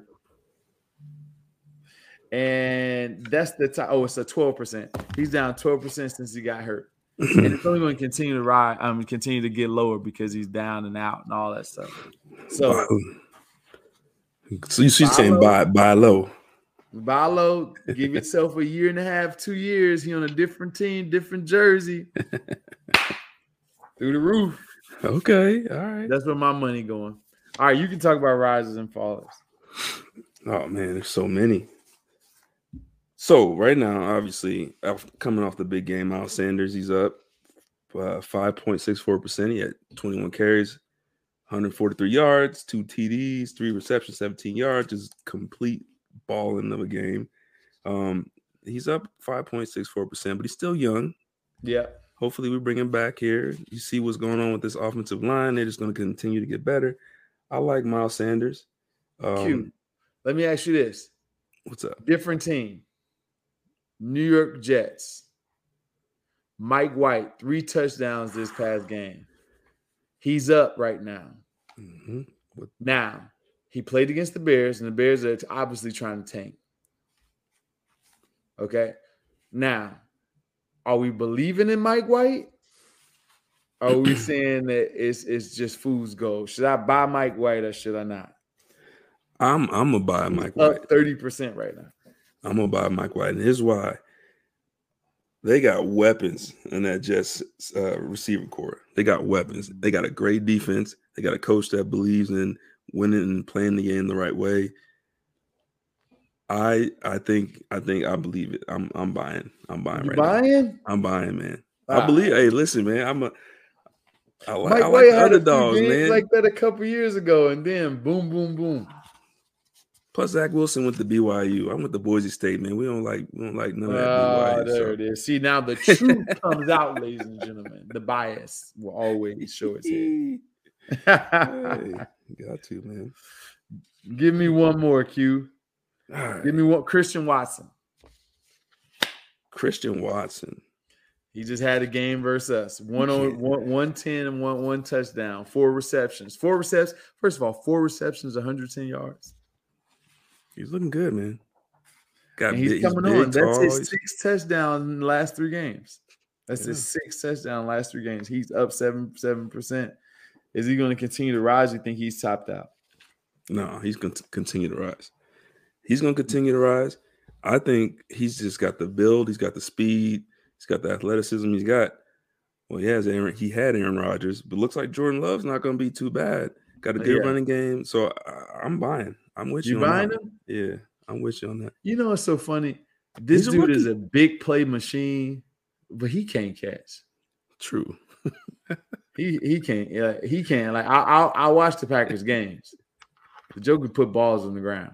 And that's the time. Oh, it's a twelve percent. He's down twelve percent since he got hurt. And it's only going to continue to ride, um, continue to get lower because he's down and out and all that stuff. So, wow. so you she's saying buy buy low. Buy low, give yourself a year and a half, two years. He on a different team, different jersey. Through the roof. Okay, all right. That's where my money going. All right, you can talk about risers and fallers. Oh man, there's so many. So right now, obviously, coming off the big game, Miles Sanders, he's up uh, five point six four percent. He had twenty-one carries, one hundred forty-three yards, two T Ds, three receptions, seventeen yards, just complete balling of a game. Um, he's up five point six four percent, but he's still young. Yeah. Hopefully we bring him back here. You see what's going on with this offensive line. They're just going to continue to get better. I like Miles Sanders. Um, Q, let me ask you this. What's up? Different team. New York Jets. Mike White, three touchdowns this past game. He's up right now. Mm-hmm. Now, he played against the Bears, and the Bears are obviously trying to tank. Okay? Now, are we believing in Mike White? Or are we saying that it's it's just fool's gold? Should I buy Mike White or should I not? I'm I'm gonna buy Mike He's White. Up thirty percent right now. I'm gonna buy Mike White, and here's why. They got weapons in that Jets uh, receiver core. They got weapons. They got a great defense. They got a coach that believes in winning and playing the game the right way. I I think I think I believe it. I'm I'm buying. I'm buying you right buying? now. I'm buying, man. Wow. I believe. Hey, listen, man. I'm a. I like, Mike I like White the had underdogs, a few games man. like that a couple years ago, and then boom, boom, boom. Plus, Zach Wilson went to B Y U. I'm with the Boise State, man. We don't like we don't like none of that Uh, B Y U. there So. it is. See, now the truth comes out, ladies and gentlemen. The bias will always show its head. Hey, got to, man. Give me one more, Q. Right. Give me one. Christian Watson. Christian Watson. He just had a game versus us. One on one, one ten and one one touchdown. Four receptions. Four receptions. First of all, four receptions, one hundred ten yards. He's looking good, man. Got and he's big, coming he's on. big, That's tall. his six touchdowns in the last three games. That's Yeah. his six touchdown in the last three games. He's up seven seven percent. Is he going to continue to rise? You think he's topped out? No, he's going to continue to rise. He's going to continue to rise. I think he's just got the build. He's got the speed. He's got the athleticism. He's got, well, he has Aaron. He had Aaron Rodgers, but looks like Jordan Love's not going to be too bad. Got a good Yeah. running game. So I, I'm buying. I'm with you. You on buying that. him? Yeah, I'm with you on that. You know what's so funny? This He's a dude is rookie. a big play machine, but he can't catch. True. He he can't. Yeah, he can't. Like I I, I watch the Packers games. The Joker put balls on the ground.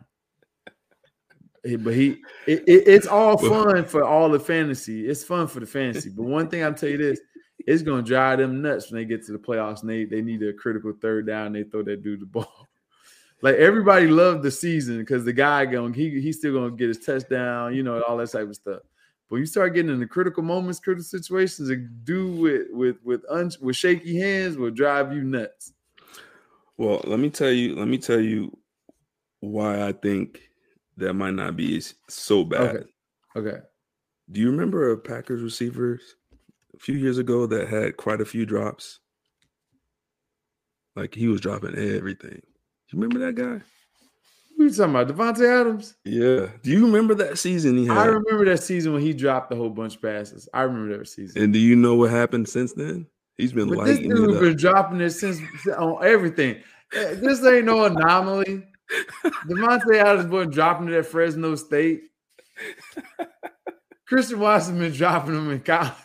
He- But he, it, it, it's all fun for all the fantasy. It's fun for the fantasy. But one thing I'll tell you this, it's going to drive them nuts when they get to the playoffs and they, they need a critical third down. And they throw that dude the ball. Like everybody loved the season because the guy going, he he's still going to get his touchdown, you know, all that type of stuff. But you start getting in the critical moments, critical situations, a dude with with with un, with shaky hands will drive you nuts. Well, let me tell you. Let me tell you why I think that might not be so bad. Okay. Okay. Do you remember a Packers receiver a few years ago that had quite a few drops? Like, he was dropping everything. You remember that guy? Who you talking about? Devontae Adams? Yeah. Do you remember that season he had? I remember that season when he dropped a whole bunch of passes. I remember that season. And do you know what happened since then? He's been but this lighting dude it up. been dropping it since on everything. This ain't no anomaly. Devontae Adams been dropping it at Fresno State. Christian Watson been dropping them in college.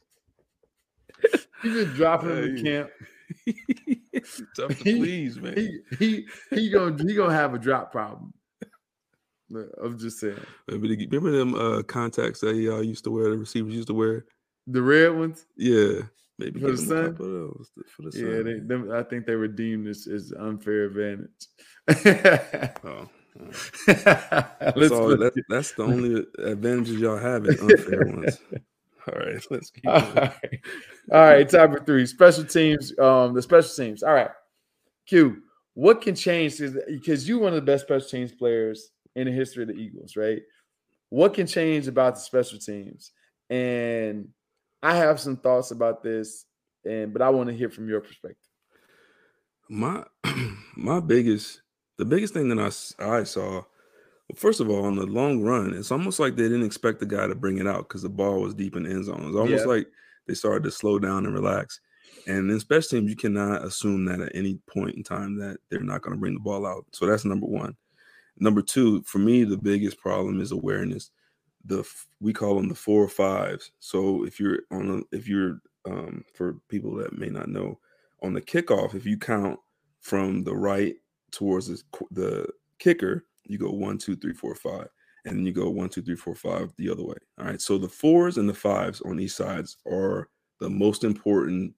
He's been dropping them in camp. Tough to please, man. He he he gonna he gonna have a drop problem. I'm just saying. Remember them uh, contacts that y'all used to wear, the receivers used to wear? The red ones? Yeah. Maybe for the sun. A couple of those for the yeah, sun. they, them, I think they were deemed as, as unfair advantage. oh. That's, all, that, that's the only advantages y'all have is unfair ones. All right, let's keep going. All right. All right, topic three, special teams. Um, the special teams. All right, Q. What can change? Because you're one of the best special teams players in the history of the Eagles, right? What can change about the special teams? And I have some thoughts about this, and but I want to hear from your perspective. My my biggest, the biggest thing that I, I saw, well, first of all, on the long run, it's almost like they didn't expect the guy to bring it out because the ball was deep in the end zone. It's almost yeah. like they started to slow down and relax. And in special teams, you cannot assume that at any point in time that they're not going to bring the ball out. So that's number one. Number two, for me, the biggest problem is awareness. The we call them the four or fives. So if you're on, a, if you're um, for people that may not know, on the kickoff, if you count from the right towards the, the kicker, you go one, two, three, four, five, and then you go one, two, three, four, five the other way. All right. So the fours and the fives on each sides are the most important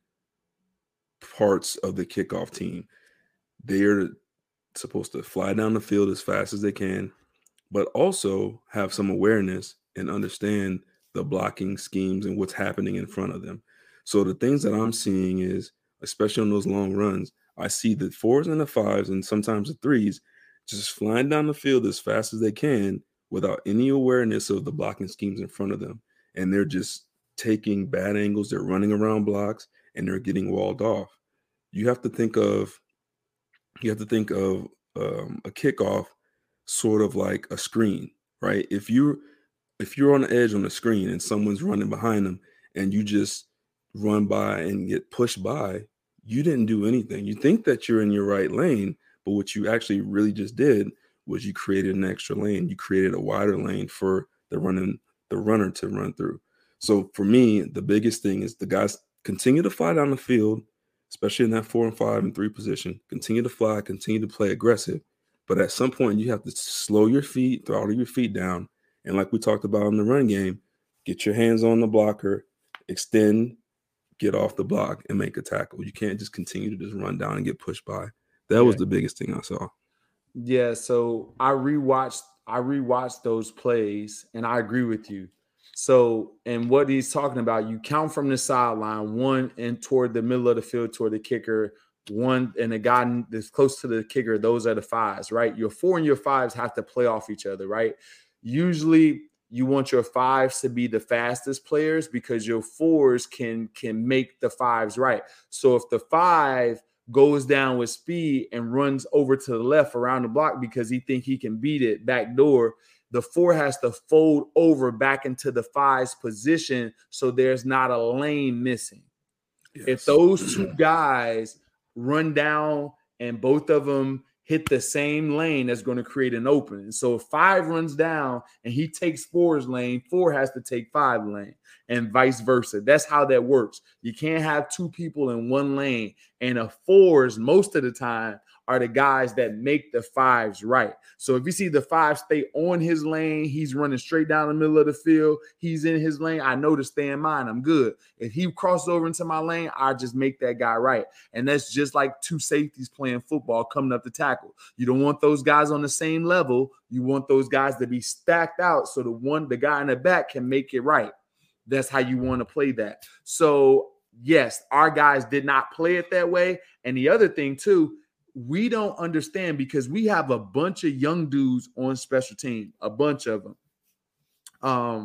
parts of the kickoff team. They are supposed to fly down the field as fast as they can, but also have some awareness and understand the blocking schemes and what's happening in front of them. So the things that I'm seeing is, especially on those long runs, I see the fours and the fives and sometimes the threes just flying down the field as fast as they can without any awareness of the blocking schemes in front of them. And they're just taking bad angles. They're running around blocks and they're getting walled off. You have to think of, you have to think of um, a kickoff sort of like a screen, right? If you're, if you're on the edge on the screen and someone's running behind them and you just run by and get pushed by, you didn't do anything. You think that you're in your right lane, but what you actually really just did was you created an extra lane. You created a wider lane for the running, the runner to run through. So for me, the biggest thing is the guys continue to fly down the field, especially in that four and five and three position. Continue to fly, continue to play aggressive. But at some point, you have to slow your feet, throttle your feet down. And like we talked about in the run game, get your hands on the blocker, extend, get off the block, and make a tackle. You can't just continue to just run down and get pushed by. That yeah. was the biggest thing I saw. Yeah, so I rewatched I rewatched those plays, and I agree with you. So, and what he's talking about, you count from the sideline, one and toward the middle of the field, toward the kicker, one and the guy that's close to the kicker, those are the fives, right? Your four and your fives have to play off each other, right? Usually you want your fives to be the fastest players because your fours can, can make the fives right. So if the five goes down with speed and runs over to the left around the block because he think he can beat it back door, the four has to fold over back into the five's position so there's not a lane missing. Yes. If those two guys run down and both of them hit the same lane, that's going to create an opening. So if five runs down and he takes four's lane, four has to take five lane and vice versa. That's how that works. You can't have two people in one lane, and a fours most of the time are the guys that make the fives right. So if you see the five stay on his lane, he's running straight down the middle of the field, he's in his lane, I know to stay in mine, I'm good. If he crosses over into my lane, I just make that guy right. And that's just like two safeties playing football coming up to tackle. You don't want those guys on the same level. You want those guys to be stacked out so the one, the guy in the back can make it right. That's how you want to play that. So yes, our guys did not play it that way. And the other thing too, we don't understand because we have a bunch of young dudes on special team, a bunch of them. Um,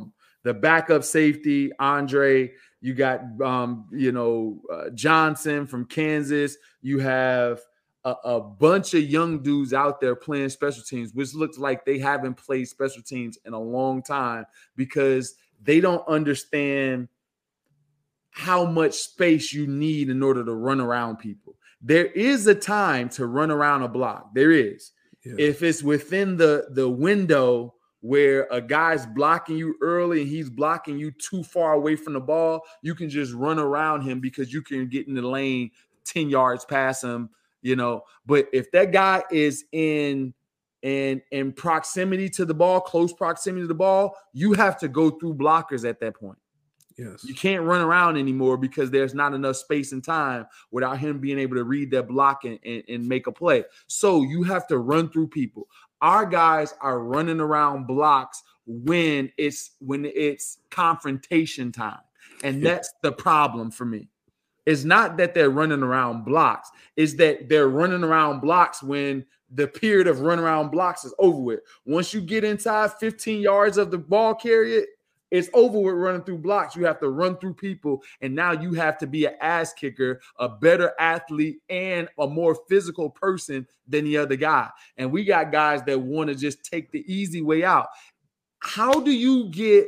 the backup safety, Andre. You got, um, you know, uh, Johnson from Kansas. You have a, a bunch of young dudes out there playing special teams, which looks like they haven't played special teams in a long time because they don't understand how much space you need in order to run around people. There is a time to run around a block. There is. Yeah. If it's within the, the window where a guy's blocking you early and he's blocking you too far away from the ball, you can just run around him because you can get in the lane ten yards past him, you know. But if that guy is in, in, in proximity to the ball, close proximity to the ball, you have to go through blockers at that point. Yes. You can't run around anymore because there's not enough space and time without him being able to read that block and, and, and make a play. So you have to run through people. Our guys are running around blocks when it's when it's confrontation time. And that's the problem for me. It's not that they're running around blocks. It's that they're running around blocks when the period of run around blocks is over with. Once you get inside fifteen yards of the ball carrier, it's over with running through blocks. You have to run through people, and now you have to be an ass kicker, a better athlete, and a more physical person than the other guy. And we got guys that want to just take the easy way out. How do you get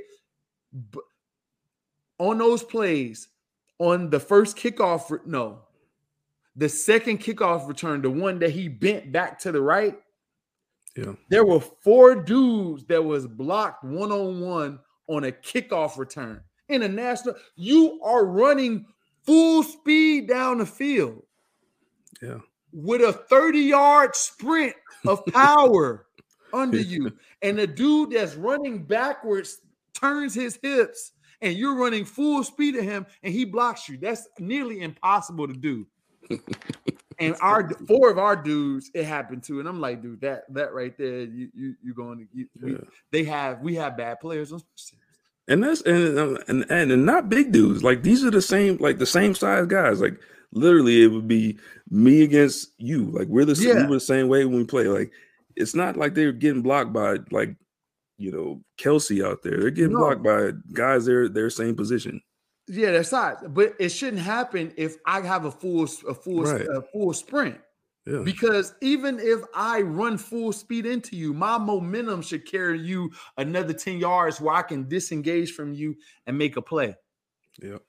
on those plays on the first kickoff? No, the second kickoff return, the one that he bent back to the right. Yeah, there were four dudes that was blocked one-on-one on a kickoff return in a national. You are running full speed down the field. Yeah. With a thirty-yard sprint of power under you. And the dude that's running backwards turns his hips and you're running full speed at him and he blocks you. That's nearly impossible to do. And our four of our dudes, it happened to. And I'm like, dude, that that right there, you you you going to you, yeah. we, they have we have bad players on special teams. And that's and, and and and not big dudes. Like these are the same, like the same size guys. Like literally, it would be me against you. Like we're the yeah. we were the same way when we play. Like it's not like they're getting blocked by like you know Kelsey out there. They're getting no. blocked by guys their their same position. Yeah, their size, but it shouldn't happen if I have a full a full right. a full sprint. Yeah. Because even if I run full speed into you, my momentum should carry you another ten yards where I can disengage from you and make a play. Yeah.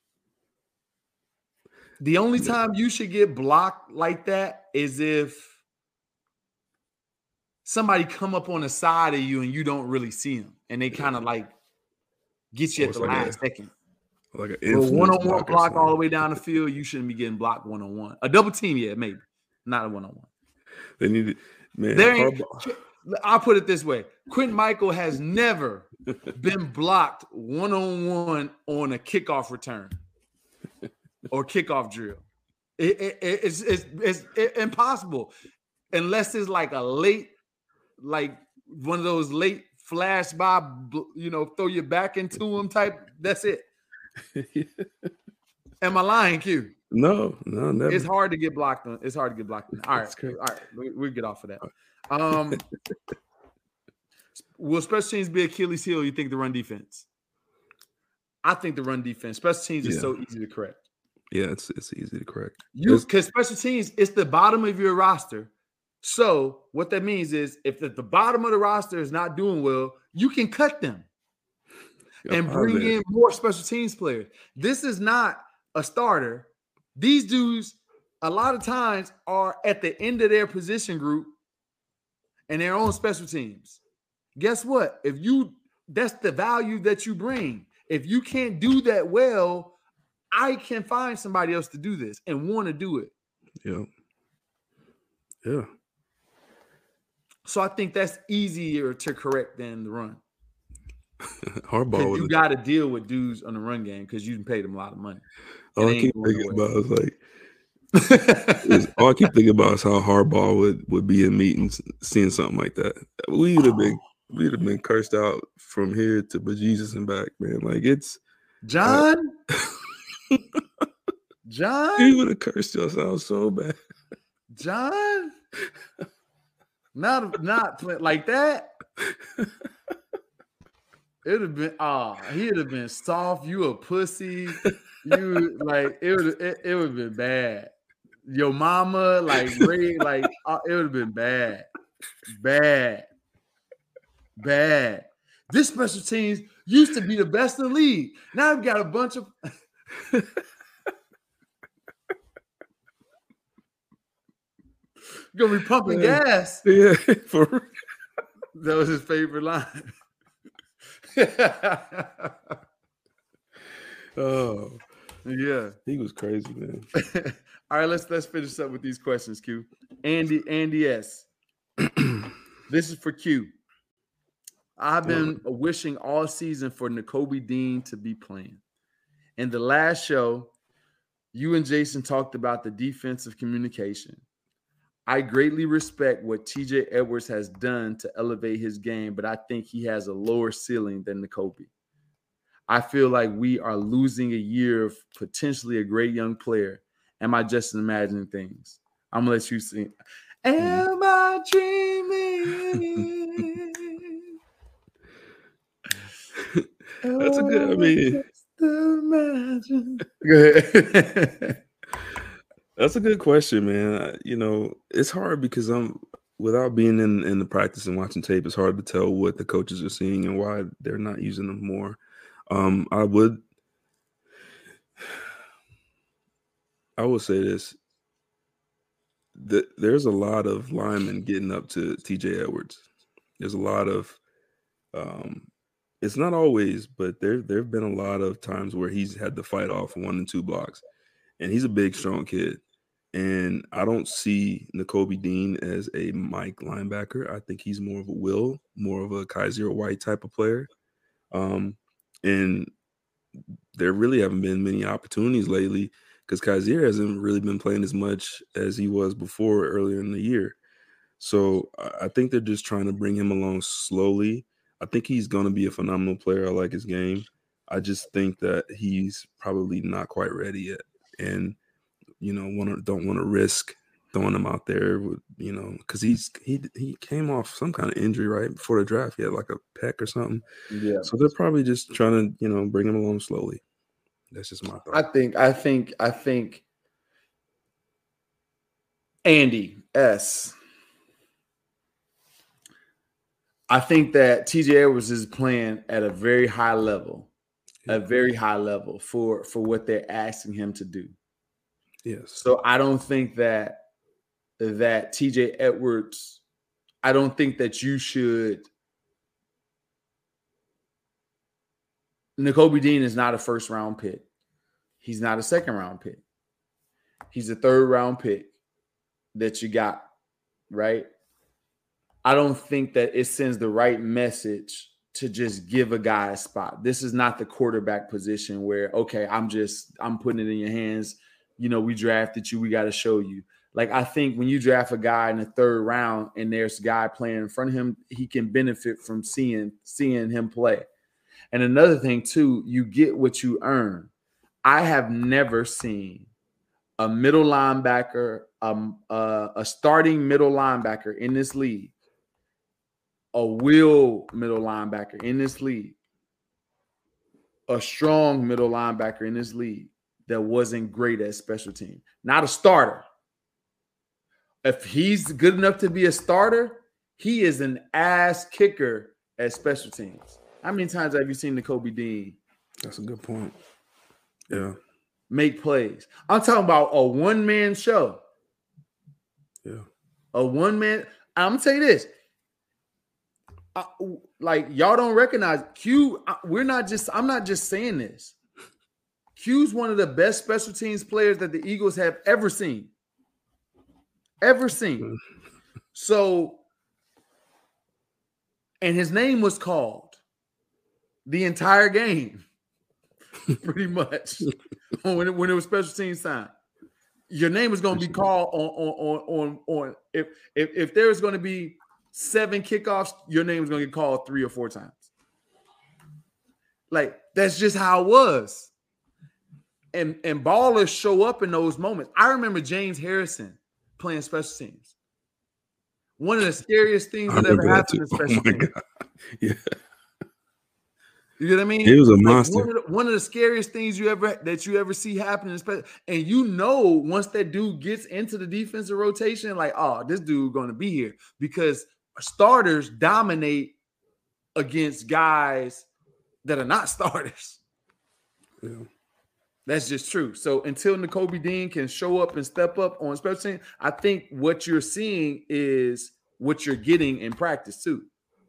The only time you should get blocked like that is if somebody come up on the side of you and you don't really see them and they kind of like get you at the like last a, second. Like a one-on-one block all the way down the field, you shouldn't be getting blocked one-on-one. A double team, yeah, maybe. Not a one-on-one. They need it, man. There ain't, I'll put it this way. Quentin Michael has never been blocked one-on-one on a kickoff return or kickoff drill. It, it, it's, it's, it's, it's impossible unless it's like a late, like one of those late flash by, you know, throw your back into him type. That's it. Am I lying, Q? No, no, never. It's hard to get blocked. On, it's hard to get blocked. On. All right, all right. We, we get off of that. Um, will special teams be Achilles' heel? You think the run defense? I think the run defense. Special teams is yeah. so easy to correct. Yeah, it's it's easy to correct. You because special teams, it's the bottom of your roster. So what that means is, if the, the bottom of the roster is not doing well, you can cut them and bring oh, in more special teams players. This is not a starter. These dudes, a lot of times, are at the end of their position group and their own special teams. Guess what? If you, that's the value that you bring. If you can't do that well, I can find somebody else to do this and want to do it. Yeah. Yeah. So I think that's easier to correct than the run. Harbaugh. You got to deal with dudes on the run game because you can pay them a lot of money. All I keep thinking about is like, is, all I keep thinking about is how Harbaugh would, would be in meetings seeing something like that. We would have oh. been we'd have been cursed out from here to bejesus and back, man. Like it's John, uh, John. He would have cursed us out so bad, John. Not not like that. It'd have been ah, uh, he'd have been soft. You a pussy. You like it would it, it would have been bad. Your mama, like Ray, like uh, it would have been bad. Bad. Bad. This special teams used to be the best in the league. Now we've got a bunch of gonna be pumping yeah. gas. Yeah, for that was his favorite line. Oh, yeah, he was crazy, man. All right, let's let's finish up with these questions, Q. Andy, Andy S. This is for Q. I've been oh. wishing all season for Nakobe Dean to be playing. In the last show, you and Jason talked about the defensive communication. I greatly respect what T J Edwards has done to elevate his game, but I think he has a lower ceiling than Nakobe. I feel like we are losing a year of potentially a great young player. Am I just imagining things? I'm going to let you sing. Am I dreaming? That's a good, I mean. Go ahead. That's a good question, man. You know, it's hard because I'm without being in, in the practice and watching tape, it's hard to tell what the coaches are seeing and why they're not using them more. Um, I would I will say this. The, there's a lot of linemen getting up to T J Edwards. There's a lot of um, it's not always, but there there have been a lot of times where he's had to fight off one and two blocks. And he's a big, strong kid. And I don't see Nakobe Dean as a Mike linebacker. I think he's more of a Will, more of a Kaiser White type of player. Um, and there really haven't been many opportunities lately because Kaiser hasn't really been playing as much as he was before earlier in the year. So I think they're just trying to bring him along slowly. I think he's going to be a phenomenal player. I like his game. I just think that he's probably not quite ready yet. And, you know, wanna, don't want to risk throwing him out there, with, you know, because he's he he came off some kind of injury right before the draft. He had like a pec or something. Yeah. So they're probably just trying to, you know, bring him along slowly. That's just my thought. I think, I think, I think Andy S. I think that T J Edwards is playing at a very high level. A very high level for, for what they're asking him to do. Yes. So I don't think that that T J Edwards, I don't think that you should. Nakobe Dean is not a first round pick. He's not a second round pick. He's a third round pick that you got, right? I don't think that it sends the right message to just give a guy a spot. This is not the quarterback position where, okay, I'm just, I'm putting it in your hands. You know, we drafted you. We got to show you. Like, I think when you draft a guy in the third round and there's a guy playing in front of him, he can benefit from seeing, seeing him play. And another thing too, you get what you earn. I have never seen a middle linebacker, um, uh, a starting middle linebacker in this league, a will middle linebacker in this league, a strong middle linebacker in this league that wasn't great at special team. Not a starter. If he's good enough to be a starter, he is an ass kicker at special teams. How many times have you seen Nakobe Dean? That's a good point. Yeah. Make plays. I'm talking about a one-man show. Yeah. A one-man. I'm going to tell you this. Uh, like, y'all don't recognize Q. We're not just, I'm not just saying this. Q's one of the best special teams players that the Eagles have ever seen. Ever seen. So, and his name was called the entire game, pretty much, when it, when it was special teams time. Your name is going to be called on, on, on, on, on if, if, if there's going to be seven kickoffs, your name is going to get called three or four times. Like, that's just how it was. And, and ballers show up in those moments. I remember James Harrison playing special teams. One of the scariest things that ever happened in special oh teams. Yeah. You get what I mean? He was a like monster. One of, the, one of the scariest things you ever that you ever see happening, and you know, once that dude gets into the defensive rotation, like, oh, this dude going to be here because starters dominate against guys that are not starters. Yeah. That's just true. So until Nakobe Dean can show up and step up on special teams, I think what you're seeing is what you're getting in practice too.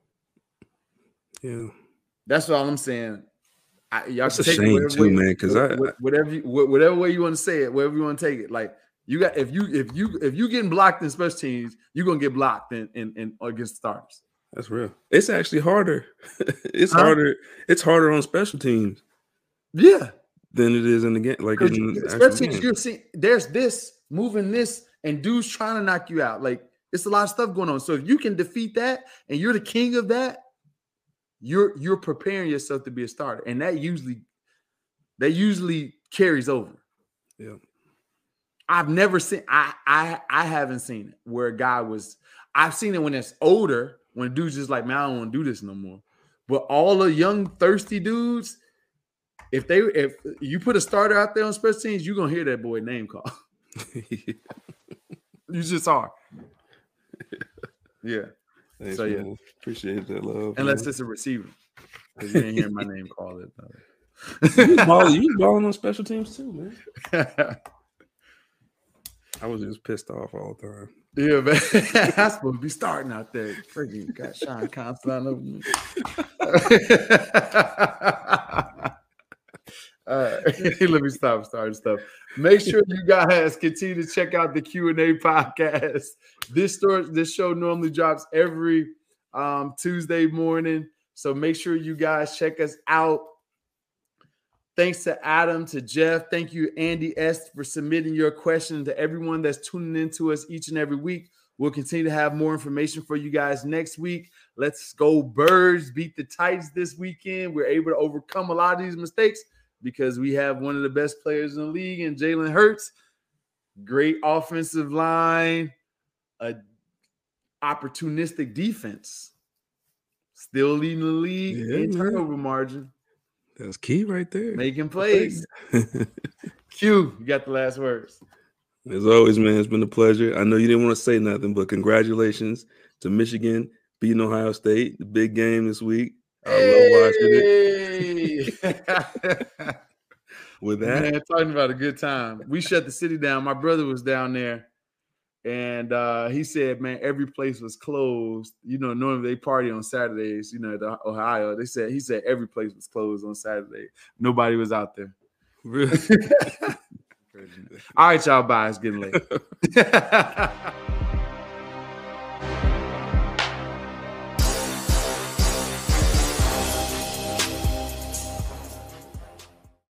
Yeah, that's all I'm saying. I, y'all That's a take shame it too, way, man. Because I, whatever, you, whatever way you want to say it, whatever you want to take it. Like you got, if you, if you, if you getting blocked in special teams, you're gonna get blocked in, in, in against starters. That's real. It's actually harder. it's huh? harder. It's harder on special teams. Yeah. Than it is in the game. Like in you, the especially game. if you're seeing there's this moving this and dudes trying to knock you out. Like it's a lot of stuff going on. So if you can defeat that and you're the king of that, you're you're preparing yourself to be a starter, and that usually that usually carries over. Yeah, I've never seen. I I I haven't seen it where a guy was. I've seen it when it's older, when a dude's just like, man, I don't want to do this no more. But all the young thirsty dudes. If they if you put a starter out there on special teams, you're gonna hear that boy name call. You just are. Yeah. Thanks, so yeah. Man. Appreciate that love. Unless man. it's a receiver. Because you ain't hearing my name call it. you was balling, you was balling on special teams too, man. I was just pissed off all the time. Yeah, man. I'm supposed to be starting out there. Freaking got Sean Constant over me. All right, let me stop starting stuff. Make sure you guys continue to check out the Q and A podcast. This story, this show normally drops every um, Tuesday morning, so make sure you guys check us out. Thanks to Adam, to Jeff. Thank you, Andy S, for submitting your question. To everyone that's tuning in to us each and every week. We'll continue to have more information for you guys next week. Let's go Birds, beat the Titans this weekend. We're able to overcome a lot of these mistakes because we have one of the best players in the league in Jalen Hurts. Great offensive line, a opportunistic defense. Still leading the league yeah, in turnover man. margin. That's key right there. Making plays. Q, you got the last words. As always, man, it's been a pleasure. I know you didn't want to say nothing, but congratulations to Michigan beating Ohio State, the big game this week. I hey! love watching it. With that, man, talking about a good time. We shut the city down. My brother was down there, and uh, he said, man, every place was closed. You know, normally they party on Saturdays, you know, the Ohio. They said, he said every place was closed on Saturday. Nobody was out there. Really? All right, y'all. Bye. It's getting late.